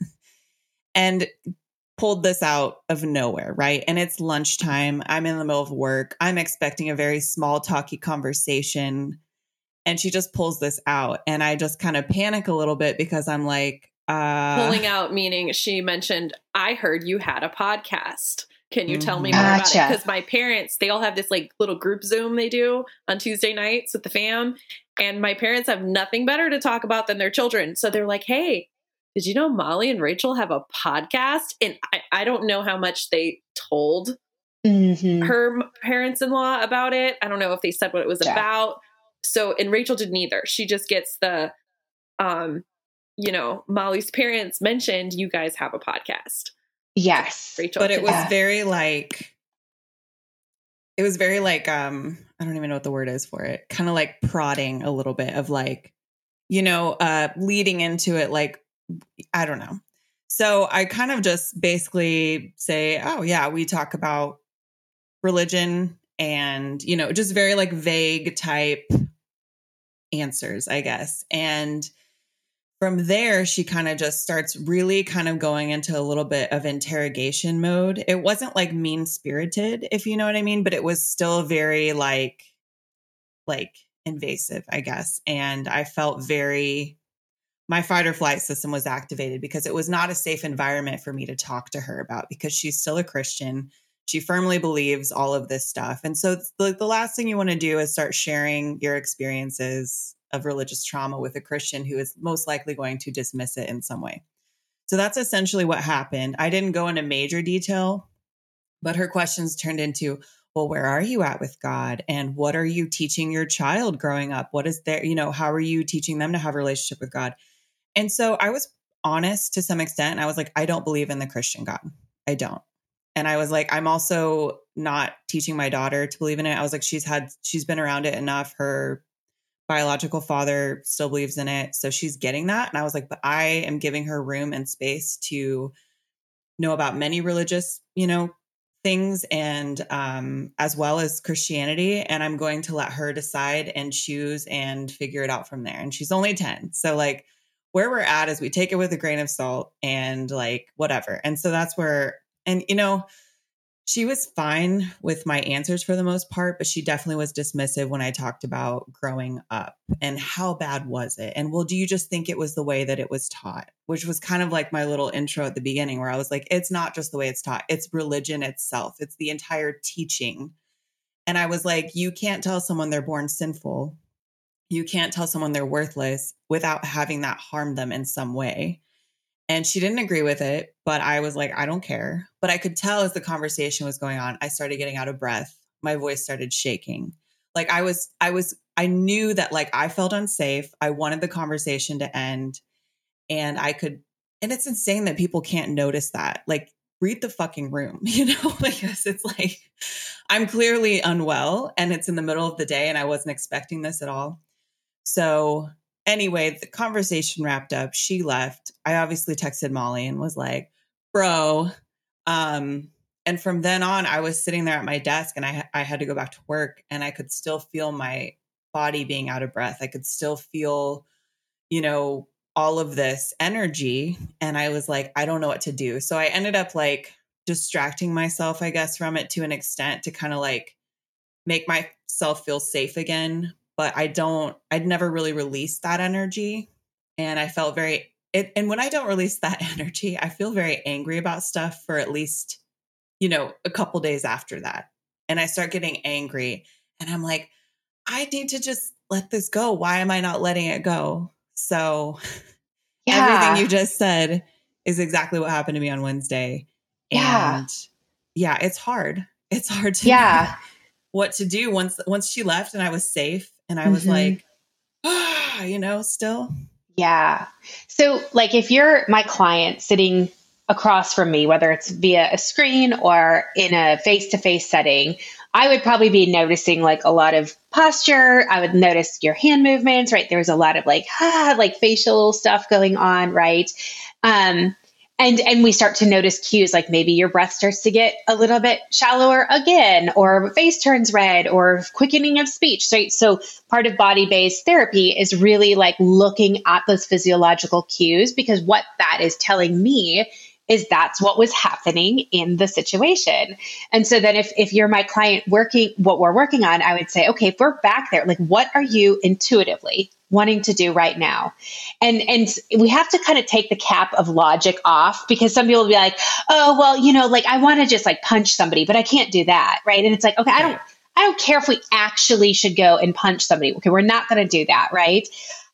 and pulled this out of nowhere, right? And it's lunchtime. I'm in the middle of work. I'm expecting a very small, talky conversation. And she just pulls this out. And I just kind of panic a little bit because I'm like... Uh, Pulling out meaning she mentioned, I heard you had a podcast. Can you mm-hmm. tell me more gotcha. about it? Because my parents, they all have this like little group Zoom they do on Tuesday nights with the fam. And my parents have nothing better to talk about than their children. So they're like, hey, did you know Molly and Rachel have a podcast? And I, I don't know how much they told mm-hmm. her parents-in-law about it. I don't know if they said what it was yeah. about. So, and Rachel didn't either. She just gets the, um, you know, Molly's parents mentioned you guys have a podcast. Yes. Rachel. But it was yeah. very like, it was very like, um, I don't even know what the word is for it. Kind of like prodding a little bit of like, you know, uh, leading into it like, I don't know. So I kind of just basically say, oh yeah, we talk about religion and, you know, just very like vague type answers, I guess. And from there, she kind of just starts really kind of going into a little bit of interrogation mode. It wasn't like mean spirited, if you know what I mean, but it was still very like, like invasive, I guess. And I felt very... my fight or flight system was activated because it was not a safe environment for me to talk to her about because she's still a Christian. She firmly believes all of this stuff. And so the, the last thing you want to do is start sharing your experiences of religious trauma with a Christian who is most likely going to dismiss it in some way. So that's essentially what happened. I didn't go into major detail, but her questions turned into, well, where are you at with God? And what are you teaching your child growing up? What is there, you know, how are you teaching them to have a relationship with God? And so I was honest to some extent. I was like, I don't believe in the Christian God. I don't. And I was like, I'm also not teaching my daughter to believe in it. I was like, she's had, she's been around it enough. Her biological father still believes in it. So she's getting that. And I was like, but I am giving her room and space to know about many religious, you know, things and um, as well as Christianity. And I'm going to let her decide and choose and figure it out from there. And she's only ten. So like, where we're at is we take it with a grain of salt and like whatever. And so that's where, and you know, she was fine with my answers for the most part, but she definitely was dismissive when I talked about growing up and how bad was it? And well, do you just think it was the way that it was taught? Which was kind of like my little intro at the beginning where I was like, it's not just the way it's taught. It's religion itself. It's the entire teaching. And I was like, you can't tell someone they're born sinful. You can't tell someone they're worthless without having that harm them in some way. And she didn't agree with it, but I was like, I don't care. But I could tell as the conversation was going on, I started getting out of breath. My voice started shaking. Like I was, I was, I knew that like I felt unsafe. I wanted the conversation to end and I could, and it's insane that people can't notice that. Like read the fucking room, you know, because it's like, I'm clearly unwell and it's in the middle of the day and I wasn't expecting this at all. So anyway, the conversation wrapped up. She left. I obviously texted Molly and was like, bro. Um, and from then on, I was sitting there at my desk and I, I had to go back to work and I could still feel my body being out of breath. I could still feel, you know, all of this energy. And I was like, I don't know what to do. So I ended up like distracting myself, I guess, from it to an extent to kind of like make myself feel safe again. But I don't, I'd never really released that energy. And I felt very, it, and when I don't release that energy, I feel very angry about stuff for at least, you know, a couple days after that. And I start getting angry and I'm like, I need to just let this go. Why am I not letting it go? So Yeah. everything you just said is exactly what happened to me on Wednesday. Yeah. And yeah, it's hard. It's hard to Yeah. know what to do once, once she left and I was safe and I was Mhm. like, ah, you know, still. Yeah. So like if you're my client sitting across from me, whether it's via a screen or in a face-to-face setting, I would probably be noticing like a lot of posture. I would notice your hand movements, right? There's a lot of like, ah, like facial stuff going on, right? Um, and, and we start to notice cues, like maybe your breath starts to get a little bit shallower again, or face turns red, or quickening of speech, right? So part of body-based therapy is really like looking at those physiological cues, because what that is telling me is that's what was happening in the situation. And so then if, if you're my client working, what we're working on, I would say, okay, if we're back there, like what are you intuitively wanting to do right now? And, and we have to kind of take the cap of logic off, because some people will be like, oh, well, you know, like I want to just like punch somebody, but I can't do that. Right. And it's like, okay, I don't, I don't care if we actually should go and punch somebody. Okay. We're not going to do that. Right.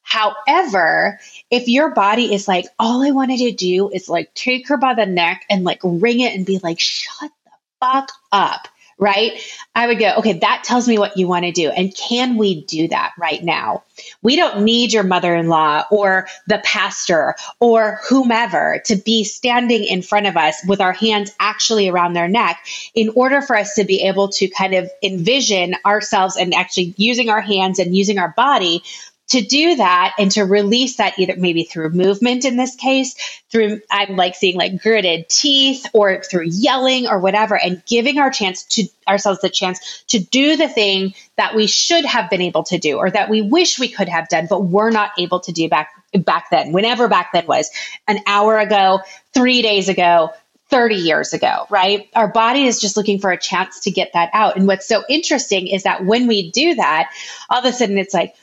However, if your body is like, all I wanted to do is like take her by the neck and like wring it and be like, shut the fuck up, right? I would go, okay, that tells me what you want to do. And can we do that right now? We don't need your mother-in-law or the pastor or whomever to be standing in front of us with our hands actually around their neck in order for us to be able to kind of envision ourselves and actually using our hands and using our body to do that and to release that, either maybe through movement in this case, through, I'm like seeing like gritted teeth, or through yelling or whatever, and giving our chance to ourselves the chance to do the thing that we should have been able to do, or that we wish we could have done, but we're not able to do back, back then, whenever back then was, an hour ago, three days ago, thirty years ago, right? Our body is just looking for a chance to get that out. And what's so interesting is that when we do that, all of a sudden it's like,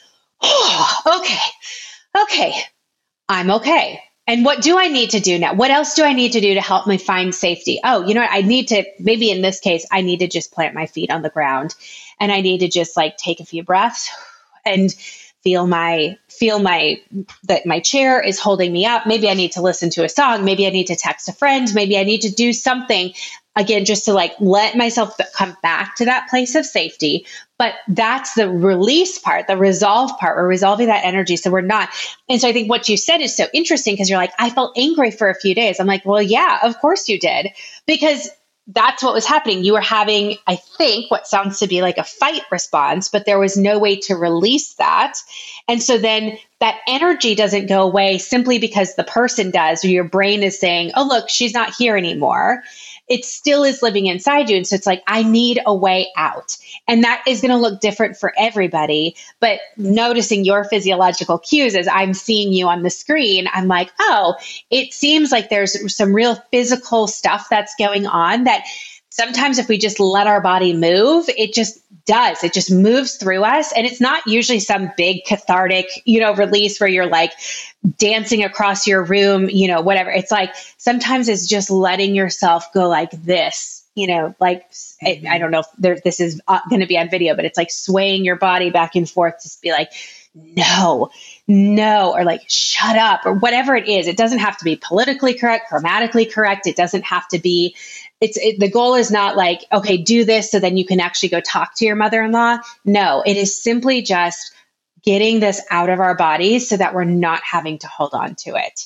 oh, okay, okay, I'm okay. And what do I need to do now? What else do I need to do to help me find safety? Oh, you know what? I need to, maybe in this case, I need to just plant my feet on the ground, and I need to just like take a few breaths and feel my, feel my, that my chair is holding me up. Maybe I need to listen to a song. Maybe I need to text a friend. Maybe I need to do something again, just to like let myself come back to that place of safety. But that's the release part, the resolve part. We're resolving that energy. So we're not. And so I think what you said is so interesting, because you're like, I felt angry for a few days. I'm like, well, yeah, of course you did. Because that's what was happening. You were having, I think, what sounds to be like a fight response, but there was no way to release that. And so then that energy doesn't go away simply because the person does, or your brain is saying, oh, look, she's not here anymore. It still is living inside you. And so it's like, I need a way out. And that is going to look different for everybody. But noticing your physiological cues as I'm seeing you on the screen, I'm like, oh, it seems like there's some real physical stuff that's going on that sometimes if we just let our body move, it just does. It just moves through us. And it's not usually some big cathartic, you know, release where you're like dancing across your room, you know, whatever. It's like, sometimes it's just letting yourself go like this, you know, like, I, I don't know if there, this is going to be on video, but it's like swaying your body back and forth to be like, no, no, or like, shut up, or whatever it is. It doesn't have to be politically correct, grammatically correct. It doesn't have to be, it's it, the goal is not like, okay, do this so then you can actually go talk to your mother-in-law. No, it is simply just getting this out of our bodies so that we're not having to hold on to it.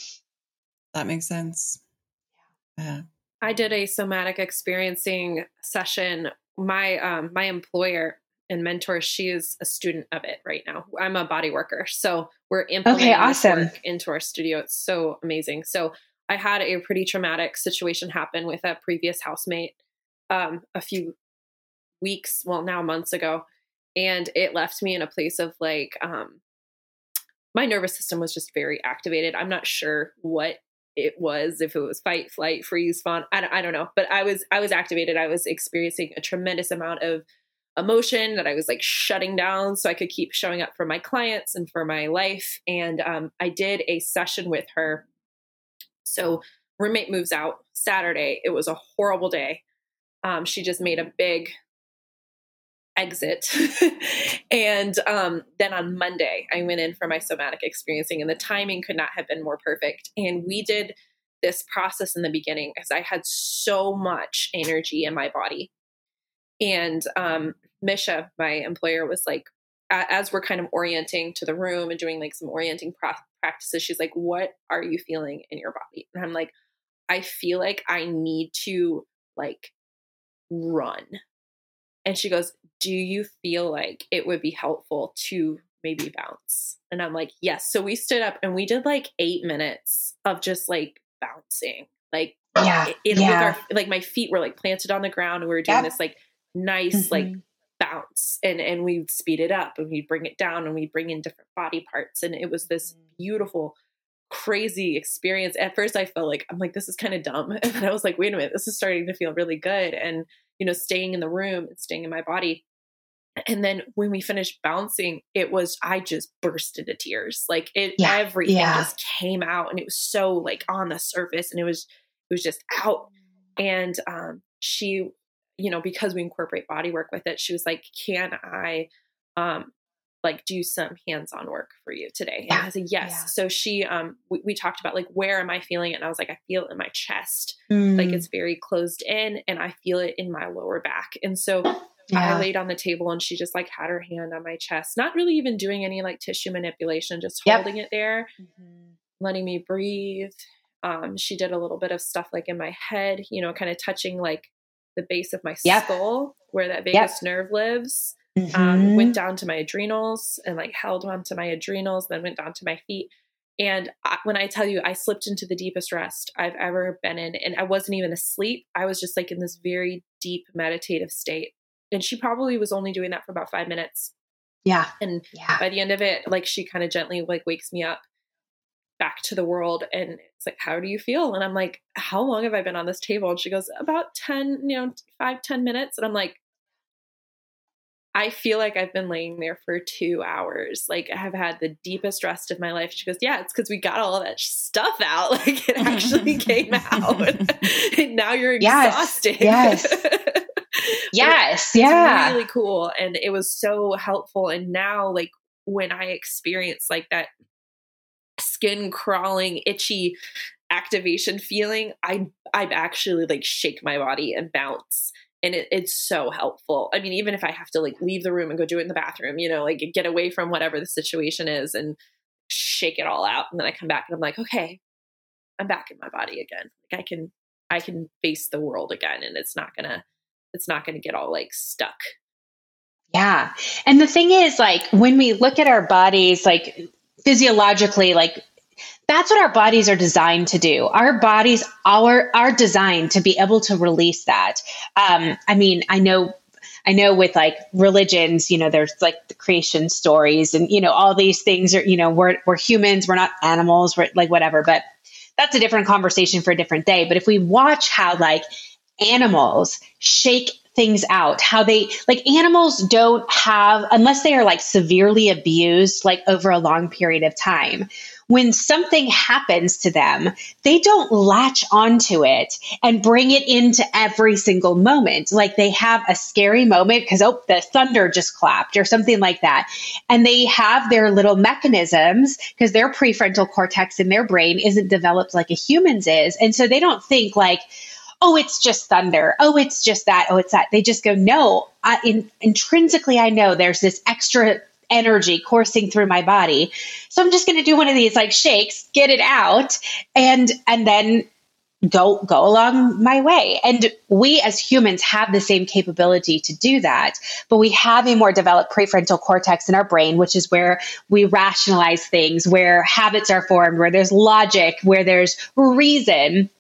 That makes sense. Yeah. I did a somatic experiencing session. My um, my employer and mentor, she is a student of it right now. I'm a body worker, so we're implementing okay, awesome. this work into our studio. It's so amazing. So I had a pretty traumatic situation happen with a previous housemate um, a few weeks, well, now months ago. And it left me in a place of like, um, my nervous system was just very activated. I'm not sure what it was, if it was fight, flight, freeze, fawn. I don't, I don't know, but I was, I was activated. I was experiencing a tremendous amount of emotion that I was like shutting down so I could keep showing up for my clients and for my life. And um, I did a session with her. So roommate moves out Saturday. It was a horrible day. Um, she just made a big exit. and um, then on Monday, I went in for my somatic experiencing, and the timing could not have been more perfect. And we did this process in the beginning because I had so much energy in my body. And um, Misha, my employer, was like, as we're kind of orienting to the room and doing like some orienting pra- practices, she's like, what are you feeling in your body? And I'm like, I feel like I need to like run. And she goes, do you feel like it would be helpful to maybe bounce? And I'm like, yes. So we stood up and we did like eight minutes of just like bouncing. Like, yeah, it, it, yeah. With our, like my feet were like planted on the ground and we were doing yep. this like nice, mm-hmm. like bounce, and, and we'd speed it up and we'd bring it down and we'd bring in different body parts. And it was this beautiful, crazy experience. At first I felt like, I'm like, this is kind of dumb. And then I was like, wait a minute, this is starting to feel really good. And, you know, staying in the room and staying in my body. And then when we finished bouncing, it was, I just burst into tears. Like it, yeah, everything yeah. just came out, and it was so like on the surface, and it was, it was just out. And um, she, you know, because we incorporate body work with it, she was like, can I um, like do some hands-on work for you today? And I said, yes. Yeah. So she, um, we, we talked about like, where am I feeling it? And I was like, I feel it in my chest. Mm. Like it's very closed in, and I feel it in my lower back. And so yeah. I laid on the table and she just like had her hand on my chest, not really even doing any like tissue manipulation, just yep. holding it there, mm-hmm. letting me breathe. Um, she did a little bit of stuff like in my head, you know, kind of touching like the base of my yep. skull where that vagus yep. nerve lives. Mm-hmm. Um, went down to my adrenals and like held onto my adrenals, then went down to my feet. And I, when I tell you, I slipped into the deepest rest I've ever been in, and I wasn't even asleep. I was just like in this very deep meditative state. And she probably was only doing that for about five minutes. Yeah. And yeah. by the end of it, like she kind of gently like wakes me up back to the world. And it's like, how do you feel? And I'm like, how long have I been on this table? And she goes, about ten, you know, five, ten minutes. And I'm like, I feel like I've been laying there for two hours. Like I have had the deepest rest of my life. She goes, yeah, it's because we got all that stuff out. Like it actually came out. And now you're exhausted. Yes. Yes. yes. Yeah. It's really cool. And it was so helpful. And now like when I experience like that skin crawling, itchy activation feeling, I, I actually like shake my body and bounce. And it, it's so helpful. I mean, even if I have to like leave the room and go do it in the bathroom, you know, like get away from whatever the situation is and shake it all out. And then I come back and I'm like, okay, I'm back in my body again. Like I can, I can face the world again, and it's not gonna, it's not gonna get all like stuck. Yeah. And the thing is, like, when we look at our bodies, like physiologically, like that's what our bodies are designed to do. Our bodies are, are designed to be able to release that. Um, I mean, I know, I know with like religions, you know, there's like the creation stories and, you know, all these things are, you know, we're, we're humans, we're not animals, we're like whatever, but that's a different conversation for a different day. But if we watch how like animals shake things out, how they like animals don't have, unless they are like severely abused, like over a long period of time, when something happens to them, they don't latch onto it and bring it into every single moment. Like they have a scary moment because, oh, the thunder just clapped or something like that. And they have their little mechanisms because their prefrontal cortex in their brain isn't developed like a human's is. And so they don't think like, oh, it's just thunder. Oh, it's just that. Oh, it's that. They just go, no, I, in, intrinsically, I know there's this extra energy coursing through my body. So I'm just going to do one of these like shakes, get it out, and, and then go, go along my way. And we as humans have the same capability to do that, but we have a more developed prefrontal cortex in our brain, which is where we rationalize things, where habits are formed, where there's logic, where there's reason.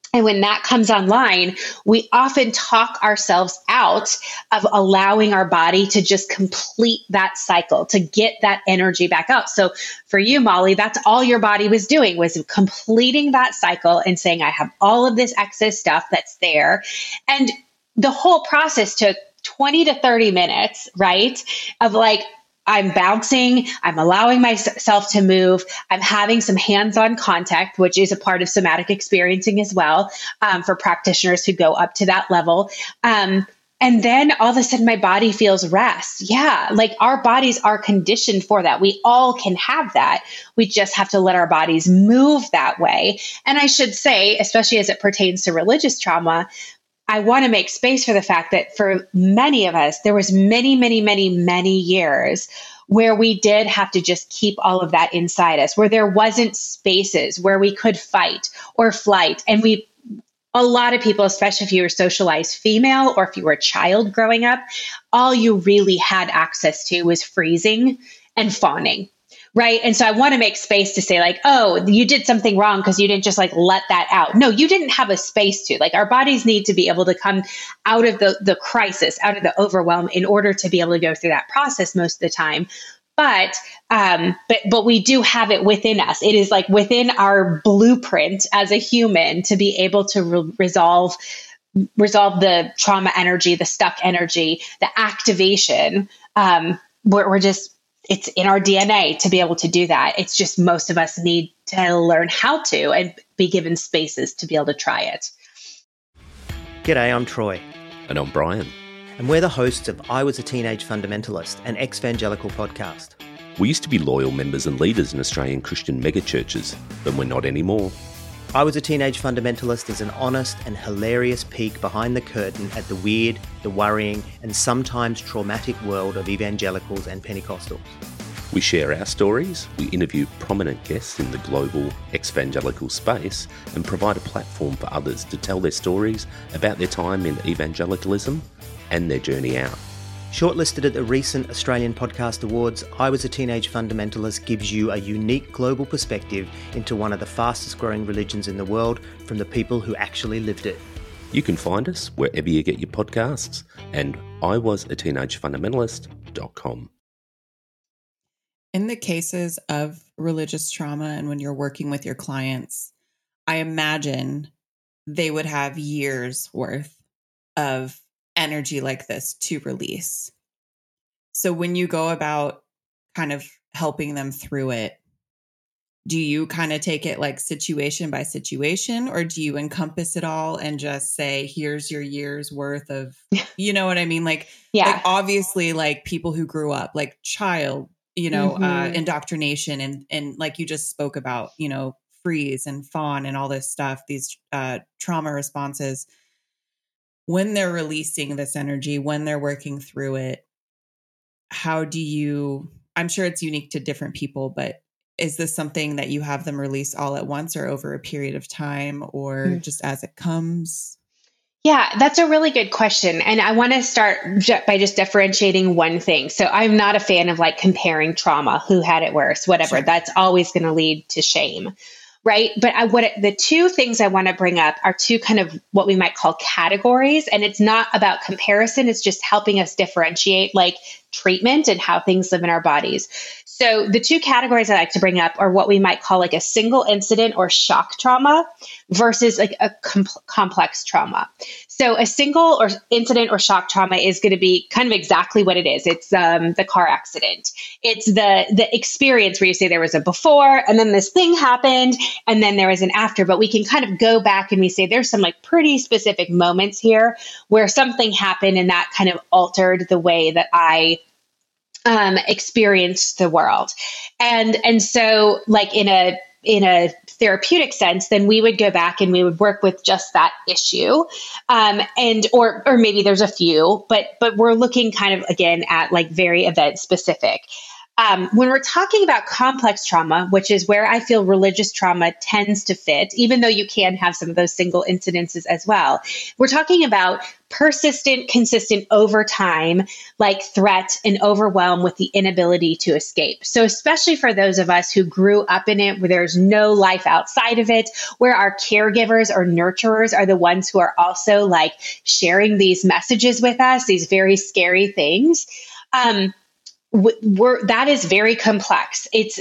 And when that comes online, we often talk ourselves out of allowing our body to just complete that cycle, to get that energy back out. So for you, Molly, that's all your body was doing, was completing that cycle and saying, I have all of this excess stuff that's there. And the whole process took twenty to thirty minutes, right? Of like, I'm bouncing, I'm allowing myself to move, I'm having some hands-on contact, which is a part of somatic experiencing as well, um, for practitioners who go up to that level. Um, and then all of a sudden my body feels rest. Yeah, like our bodies are conditioned for that. We all can have that. We just have to let our bodies move that way. And I should say, especially as it pertains to religious trauma, I want to make space for the fact that for many of us, there was many, many, many, many years where we did have to just keep all of that inside us, where there wasn't spaces where we could fight or flight. And we, a lot of people, especially if you were socialized female or if you were a child growing up, all you really had access to was freezing and fawning. Right. And so I want to make space to say like, oh, you did something wrong because you didn't just like let that out. No, you didn't have a space to. Like our bodies need to be able to come out of the, the crisis, out of the overwhelm in order to be able to go through that process most of the time. But, um, but, but we do have it within us. It is like within our blueprint as a human to be able to re- resolve resolve the trauma energy, the stuck energy, the activation. Um, we're, we're just, it's in our D N A to be able to do that. It's just most of us need to learn how to and be given spaces to be able to try it. G'day, I'm Troy. And I'm Brian. And we're the hosts of I Was a Teenage Fundamentalist, an ex-evangelical podcast. We used to be loyal members and leaders in Australian Christian megachurches, but we're not anymore. I Was a Teenage Fundamentalist is an honest and hilarious peek behind the curtain at the weird, the worrying, and sometimes traumatic world of evangelicals and Pentecostals. We share our stories, we interview prominent guests in the global ex-evangelical space, and provide a platform for others to tell their stories about their time in evangelicalism and their journey out. Shortlisted at the recent Australian Podcast Awards, I Was a Teenage Fundamentalist gives you a unique global perspective into one of the fastest growing religions in the world from the people who actually lived it. You can find us wherever you get your podcasts and I was a teenage fundamentalist dot com. In the cases of religious trauma and when you're working with your clients, I imagine they would have years worth of energy like this to release. So when you go about kind of helping them through it, do you kind of take it like situation by situation, or do you encompass it all and just say, here's your year's worth of, you know what I mean? Like, yeah. like obviously like people who grew up like child, you know, mm-hmm. uh, indoctrination and, and like you just spoke about, you know, freeze and fawn and all this stuff, these uh, trauma responses. When they're releasing this energy, when they're working through it, how do you, I'm sure it's unique to different people, but is this something that you have them release all at once or over a period of time or mm. just as it comes? Yeah, that's a really good question. And I want to start by just differentiating one thing. So I'm not a fan of like comparing trauma, who had it worse, whatever. Sure. That's always going to lead to shame. Right. But I, what the two things I want to bring up are two kind of what we might call categories. And it's not about comparison. It's just helping us differentiate like treatment and how things live in our bodies. So the two categories I like to bring up are what we might call like a single incident or shock trauma versus like a com- complex trauma. So a single or incident or shock trauma is going to be kind of exactly what it is. It's um, the car accident. It's the the experience where you say there was a before and then this thing happened and then there was an after. But we can kind of go back and we say there's some like pretty specific moments here where something happened and that kind of altered the way that I Um, experienced the world. And, and so like in a, in a therapeutic sense, then we would go back and we would work with just that issue. Um, and, or, or maybe there's a few, but, but we're looking kind of again at like very event specific. Um, when we're talking about complex trauma, which is where I feel religious trauma tends to fit, even though you can have some of those single incidences as well, we're talking about persistent, consistent over time, like threat and overwhelm with the inability to escape. So especially for those of us who grew up in it, where there's no life outside of it, where our caregivers or nurturers are the ones who are also like sharing these messages with us, these very scary things. Um, We're, that is very complex. It's,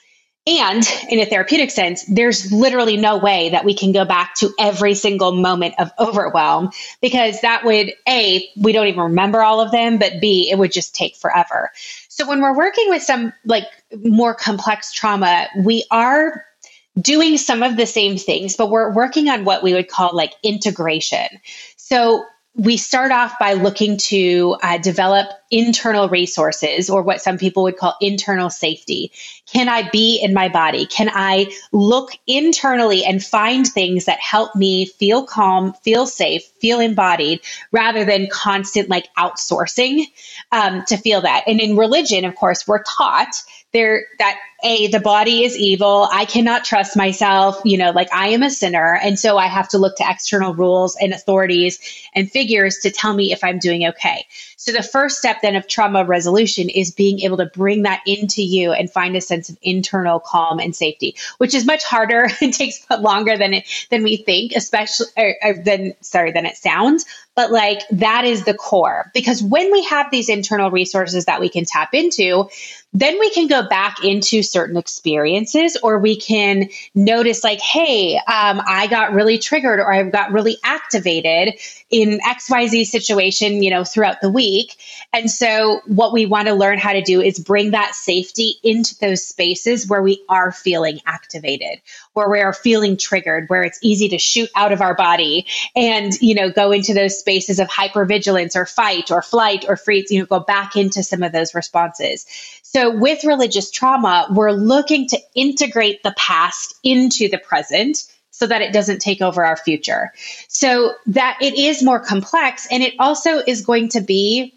and in a therapeutic sense, there's literally no way that we can go back to every single moment of overwhelm, because that would, A, we don't even remember all of them, but B, it would just take forever. So when we're working with some like more complex trauma, we are doing some of the same things, but we're working on what we would call like integration. So we start off by looking to uh, develop internal resources, or what some people would call internal safety. Can I be in my body? Can I look internally and find things that help me feel calm, feel safe, feel embodied, rather than constant like outsourcing um, to feel that? And in religion, of course, we're taught there that A, the body is evil. I cannot trust myself, you know, like I am a sinner. And so I have to look to external rules and authorities and figures to tell me if I'm doing okay. So the first step then of trauma resolution is being able to bring that into you and find a sense of internal calm and safety, which is much harder. It takes longer than it, than we think, especially, or, or than, sorry, than it sounds. But like that is the core, because when we have these internal resources that we can tap into, then we can go back into certain experiences, or we can notice like, hey, um, I got really triggered, or I got really activated in X Y Z situation, you know, throughout the week. And so what we want to learn how to do is bring that safety into those spaces where we are feeling activated, where we are feeling triggered, where it's easy to shoot out of our body and, you know, go into those spaces of hypervigilance or fight or flight or freeze, you know, go back into some of those responses. So with religious trauma, we're looking to integrate the past into the present so that it doesn't take over our future. So that it is more complex, and it also is going to be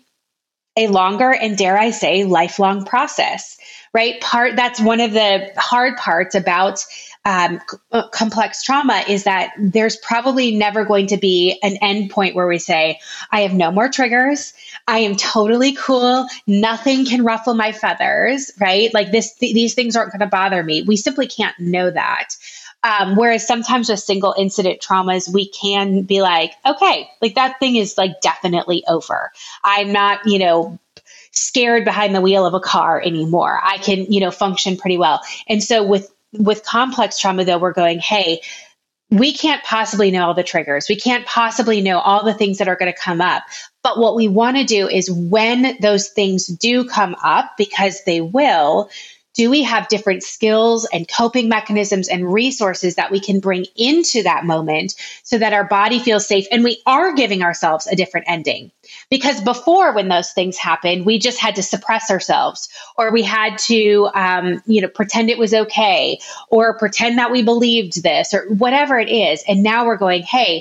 a longer and, dare I say, lifelong process, right? Part that's one of the hard parts about um, c- complex trauma is that there's probably never going to be an end point where we say, I have no more triggers. I am totally cool. Nothing can ruffle my feathers, right? Like this, th- these things aren't going to bother me. We simply can't know that. Um, whereas sometimes with single incident traumas, we can be like, okay, like that thing is like definitely over. I'm not, you know, scared behind the wheel of a car anymore. I can, you know, function pretty well. And so with, with complex trauma though, we're going, hey, we can't possibly know all the triggers. We can't possibly know all the things that are going to come up. But what we want to do is when those things do come up, because they will, do we have different skills and coping mechanisms and resources that we can bring into that moment so that our body feels safe and we are giving ourselves a different ending? Because before, when those things happened, we just had to suppress ourselves, or we had to, um, you know, pretend it was okay, or pretend that we believed this, or whatever it is. And now we're going, hey,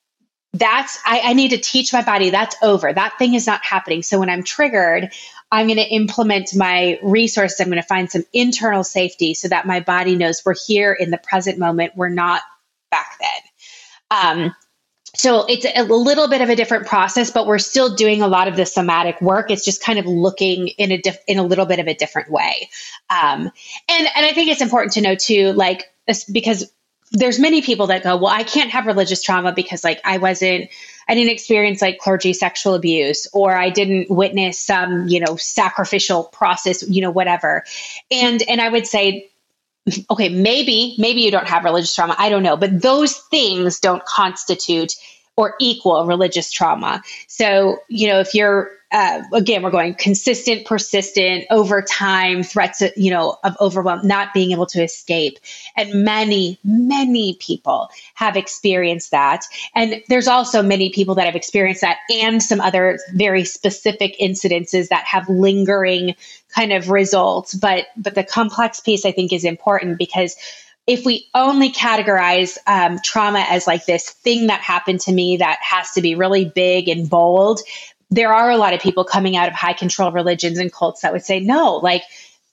that's, I, I need to teach my body that's over. That thing is not happening. So when I'm triggered, I'm going to implement my resources. I'm going to find some internal safety so that my body knows we're here in the present moment. We're not back then. Um, so it's a little bit of a different process, but we're still doing a lot of the somatic work. It's just kind of looking in a diff- in a little bit of a different way. Um, and, and I think it's important to know too, like, because there's many people that go, well, I can't have religious trauma because like I wasn't, I didn't experience like clergy sexual abuse, or I didn't witness some, you know, sacrificial process, you know, whatever. And, and I would say, okay, maybe, maybe you don't have religious trauma. I don't know, but those things don't constitute or equal religious trauma. So, you know, if you're, uh, again, we're going consistent, persistent, over time, threats, you know, of overwhelm, not being able to escape. And many, many people have experienced that. And there's also many people that have experienced that, and some other very specific incidences that have lingering kind of results. But, but the complex piece, I think, is important, because if we only categorize um, trauma as like this thing that happened to me that has to be really big and bold, there are a lot of people coming out of high control religions and cults that would say, no, like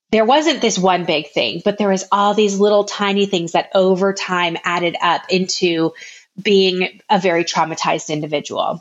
there wasn't this one big thing, but there was all these little tiny things that over time added up into being a very traumatized individual.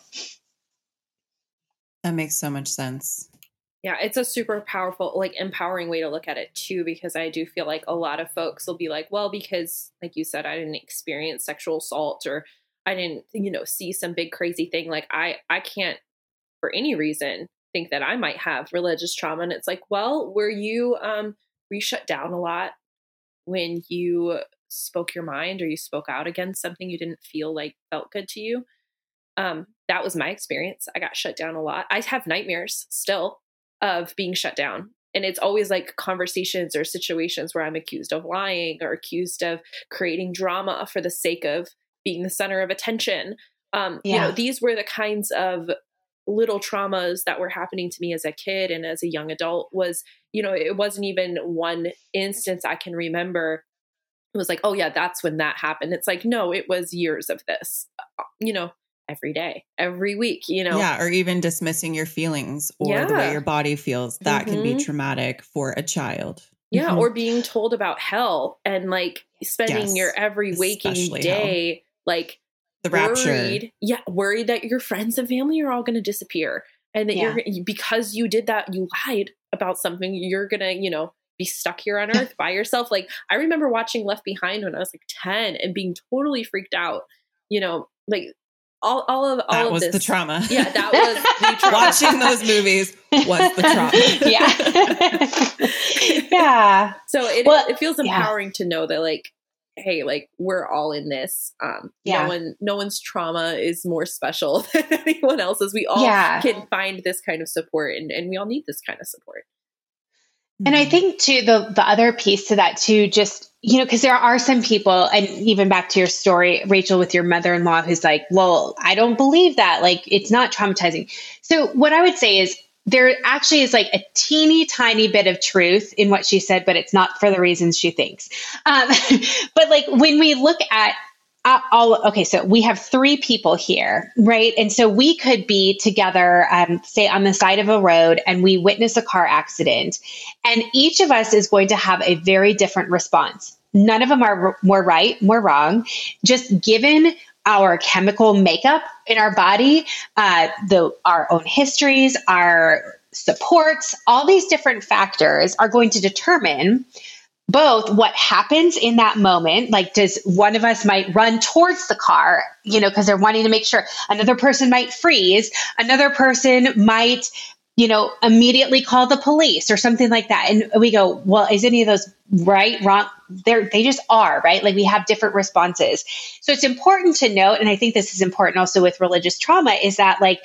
That makes so much sense. Yeah, it's a super powerful, like empowering way to look at it too, because I do feel like a lot of folks will be like, well, because like you said, I didn't experience sexual assault, or I didn't, you know, see some big crazy thing. Like I, I can't for any reason think that I might have religious trauma. And it's like, well, were you, um, were you shut down a lot when you spoke your mind, or you spoke out against something you didn't feel like felt good to you? Um, that was my experience. I got shut down a lot. I have nightmares still of being shut down. And it's always like conversations or situations where I'm accused of lying or accused of creating drama for the sake of being the center of attention. Um, yeah. You know, these were the kinds of little traumas that were happening to me as a kid and as a young adult. Was, you know, it wasn't even one instance I can remember. It was like, oh yeah, that's when that happened. It's like, no, it was years of this, you know, every day, every week, you know? Yeah. Or even dismissing your feelings or yeah. the way your body feels. That mm-hmm. can be traumatic for a child. Yeah. Mm-hmm. Or being told about hell and like spending yes. your every waking Especially day, hell. like the worried, rapture. Yeah. Worried that your friends and family are all going to disappear. And that yeah. you're, because you did that, you lied about something, you're going to, you know, be stuck here on earth by yourself. Like I remember watching Left Behind when I was like ten and being totally freaked out, you know, like all, all of, all that of was this. the trauma. Yeah. That was the trauma. Watching those movies was the trauma. Yeah. Yeah. So it, well, it feels empowering yeah. to know that like, hey, like we're all in this. Um, yeah. no one, no one's trauma is more special than anyone else's. We all yeah. can find this kind of support, and, and we all need this kind of support. And I think too, the, the other piece to that too, just, you know, because there are some people, and even back to your story, Rachel, with your mother-in-law, who's like, well, I don't believe that. Like, it's not traumatizing. So what I would say is there actually is like a teeny tiny bit of truth in what she said, but it's not for the reasons she thinks. Um, but like when we look at Uh, all, okay, so we have three people here, right? And so we could be together, um, say on the side of a road, and we witness a car accident, and each of us is going to have a very different response. None of them are r- more right, more wrong. Just given our chemical makeup in our body, uh, the our own histories, our supports, all these different factors are going to determine both what happens in that moment. Like, does one of us might run towards the car, you know, because they're wanting to make sure. Another person might freeze. Another person might, you know, immediately call the police or something like that. And we go, well, is any of those right, wrong? They're, they just are, right? Like we have different responses. So it's important to note, and I think this is important also with religious trauma, is that like,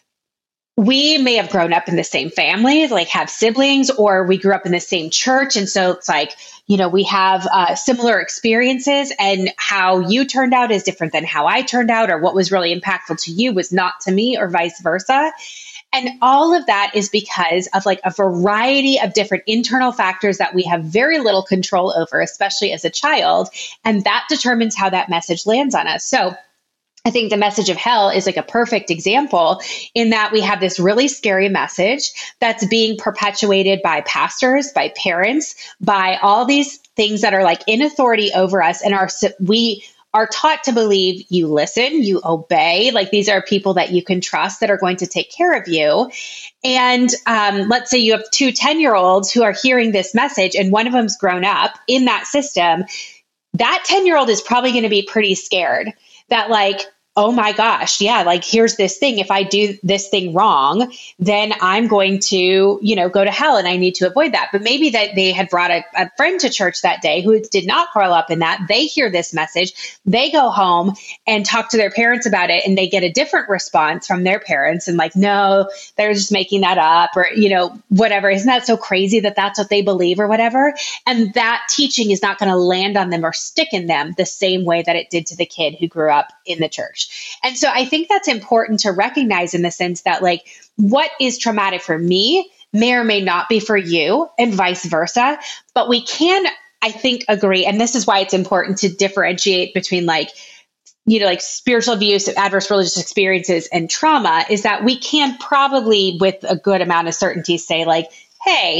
we may have grown up in the same family, like have siblings, or we grew up in the same church. And so it's like, you know, we have uh, similar experiences, and how you turned out is different than how I turned out, or what was really impactful to you was not to me, or vice versa. And all of that is because of like a variety of different internal factors that we have very little control over, especially as a child. And that determines how that message lands on us. So I think the message of hell is like a perfect example in that we have this really scary message that's being perpetuated by pastors, by parents, by all these things that are like in authority over us. And are we are taught to believe you listen, you obey, like these are people that you can trust that are going to take care of you. And um, let's say you have two ten-year-olds who are hearing this message, and one of them's grown up in that system. That ten-year-old is probably going to be pretty scared that like, oh my gosh, yeah, like here's this thing. If I do this thing wrong, then I'm going to, you know, go to hell, and I need to avoid that. But maybe that they had brought a, a friend to church that day who did not grow up in that. They hear this message, they go home and talk to their parents about it, and they get a different response from their parents, and like, no, they're just making that up, or, you know, whatever. Isn't that so crazy that that's what they believe or whatever? And that teaching is not going to land on them or stick in them the same way that it did to the kid who grew up in the church. And so I think that's important to recognize, in the sense that like what is traumatic for me may or may not be for you, and vice versa. But we can, I think, agree. And this is why it's important to differentiate between like, you know, like spiritual abuse, adverse religious experiences, and trauma, is that we can probably with a good amount of certainty say like, hey,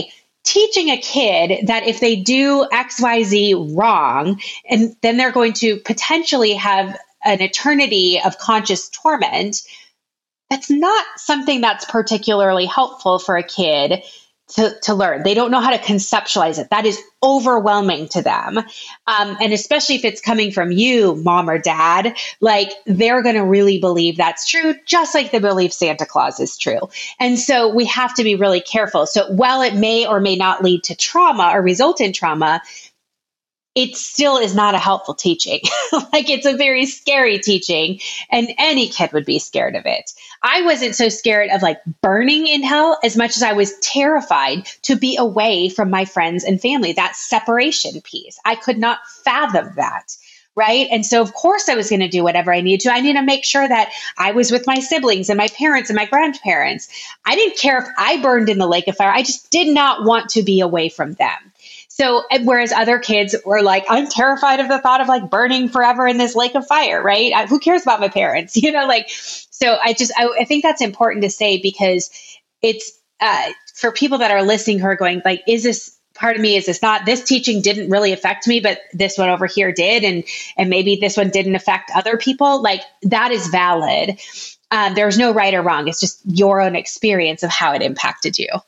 teaching a kid that if they do X Y Z wrong, and then they're going to potentially have an eternity of conscious torment, that's not something that's particularly helpful for a kid to, to learn. They don't know how to conceptualize it. That is overwhelming to them. Um, and especially if it's coming from you, mom or dad, like they're going to really believe that's true, just like they believe Santa Claus is true. And so we have to be really careful. So while it may or may not lead to trauma or result in trauma, it still is not a helpful teaching. Like it's a very scary teaching, and any kid would be scared of it. I wasn't so scared of like burning in hell as much as I was terrified to be away from my friends and family, that separation piece. I could not fathom that. Right. And so, of course, I was going to do whatever I needed to. I need to make sure that I was with my siblings and my parents and my grandparents. I didn't care if I burned in the lake of fire. I just did not want to be away from them. So whereas other kids were like, I'm terrified of the thought of like burning forever in this lake of fire, right? I, who cares about my parents? You know, like, so I just, I, I think that's important to say, because it's uh, for people that are listening who are going like, is this part of me? Is this not? This teaching didn't really affect me, but this one over here did. And, and maybe this one didn't affect other people. Like that is valid. Um, there's no right or wrong. It's just your own experience of how it impacted you.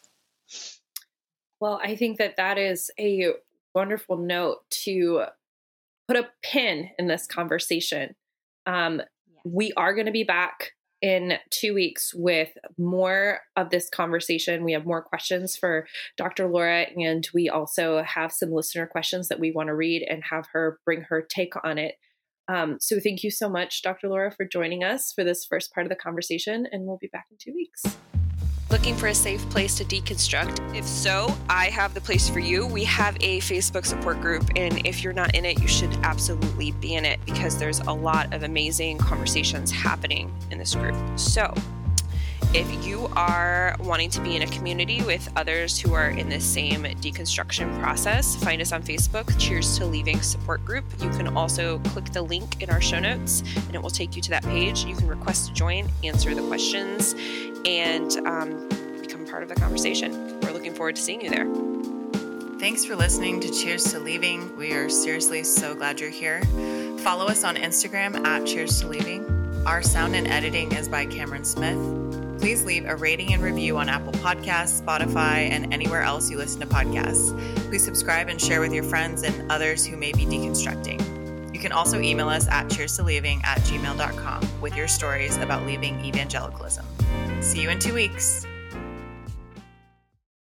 Well, I think that that is a wonderful note to put a pin in this conversation. Um, we are going to be back in two weeks with more of this conversation. We have more questions for Doctor Laura, and we also have some listener questions that we want to read and have her bring her take on it. Um, so thank you so much, Doctor Laura, for joining us for this first part of the conversation, and we'll be back in two weeks. Looking for a safe place to deconstruct? If so, I have the place for you. We have a Facebook support group, and if you're not in it, you should absolutely be in it, because there's a lot of amazing conversations happening in this group. So if you are wanting to be in a community with others who are in the same deconstruction process, find us on Facebook, Cheers to Leaving Support Group. You can also click the link in our show notes, and it will take you to that page. You can request to join, answer the questions, and um, become part of the conversation. We're looking forward to seeing you there. Thanks for listening to Cheers to Leaving. We are seriously so glad you're here. Follow us on Instagram at Cheers to Leaving. Our sound and editing is by Cameron Smith. Please leave a rating and review on Apple Podcasts, Spotify, and anywhere else you listen to podcasts. Please subscribe and share with your friends and others who may be deconstructing. You can also email us at cheers to leaving at gmail dot com with your stories about leaving evangelicalism. See you in two weeks.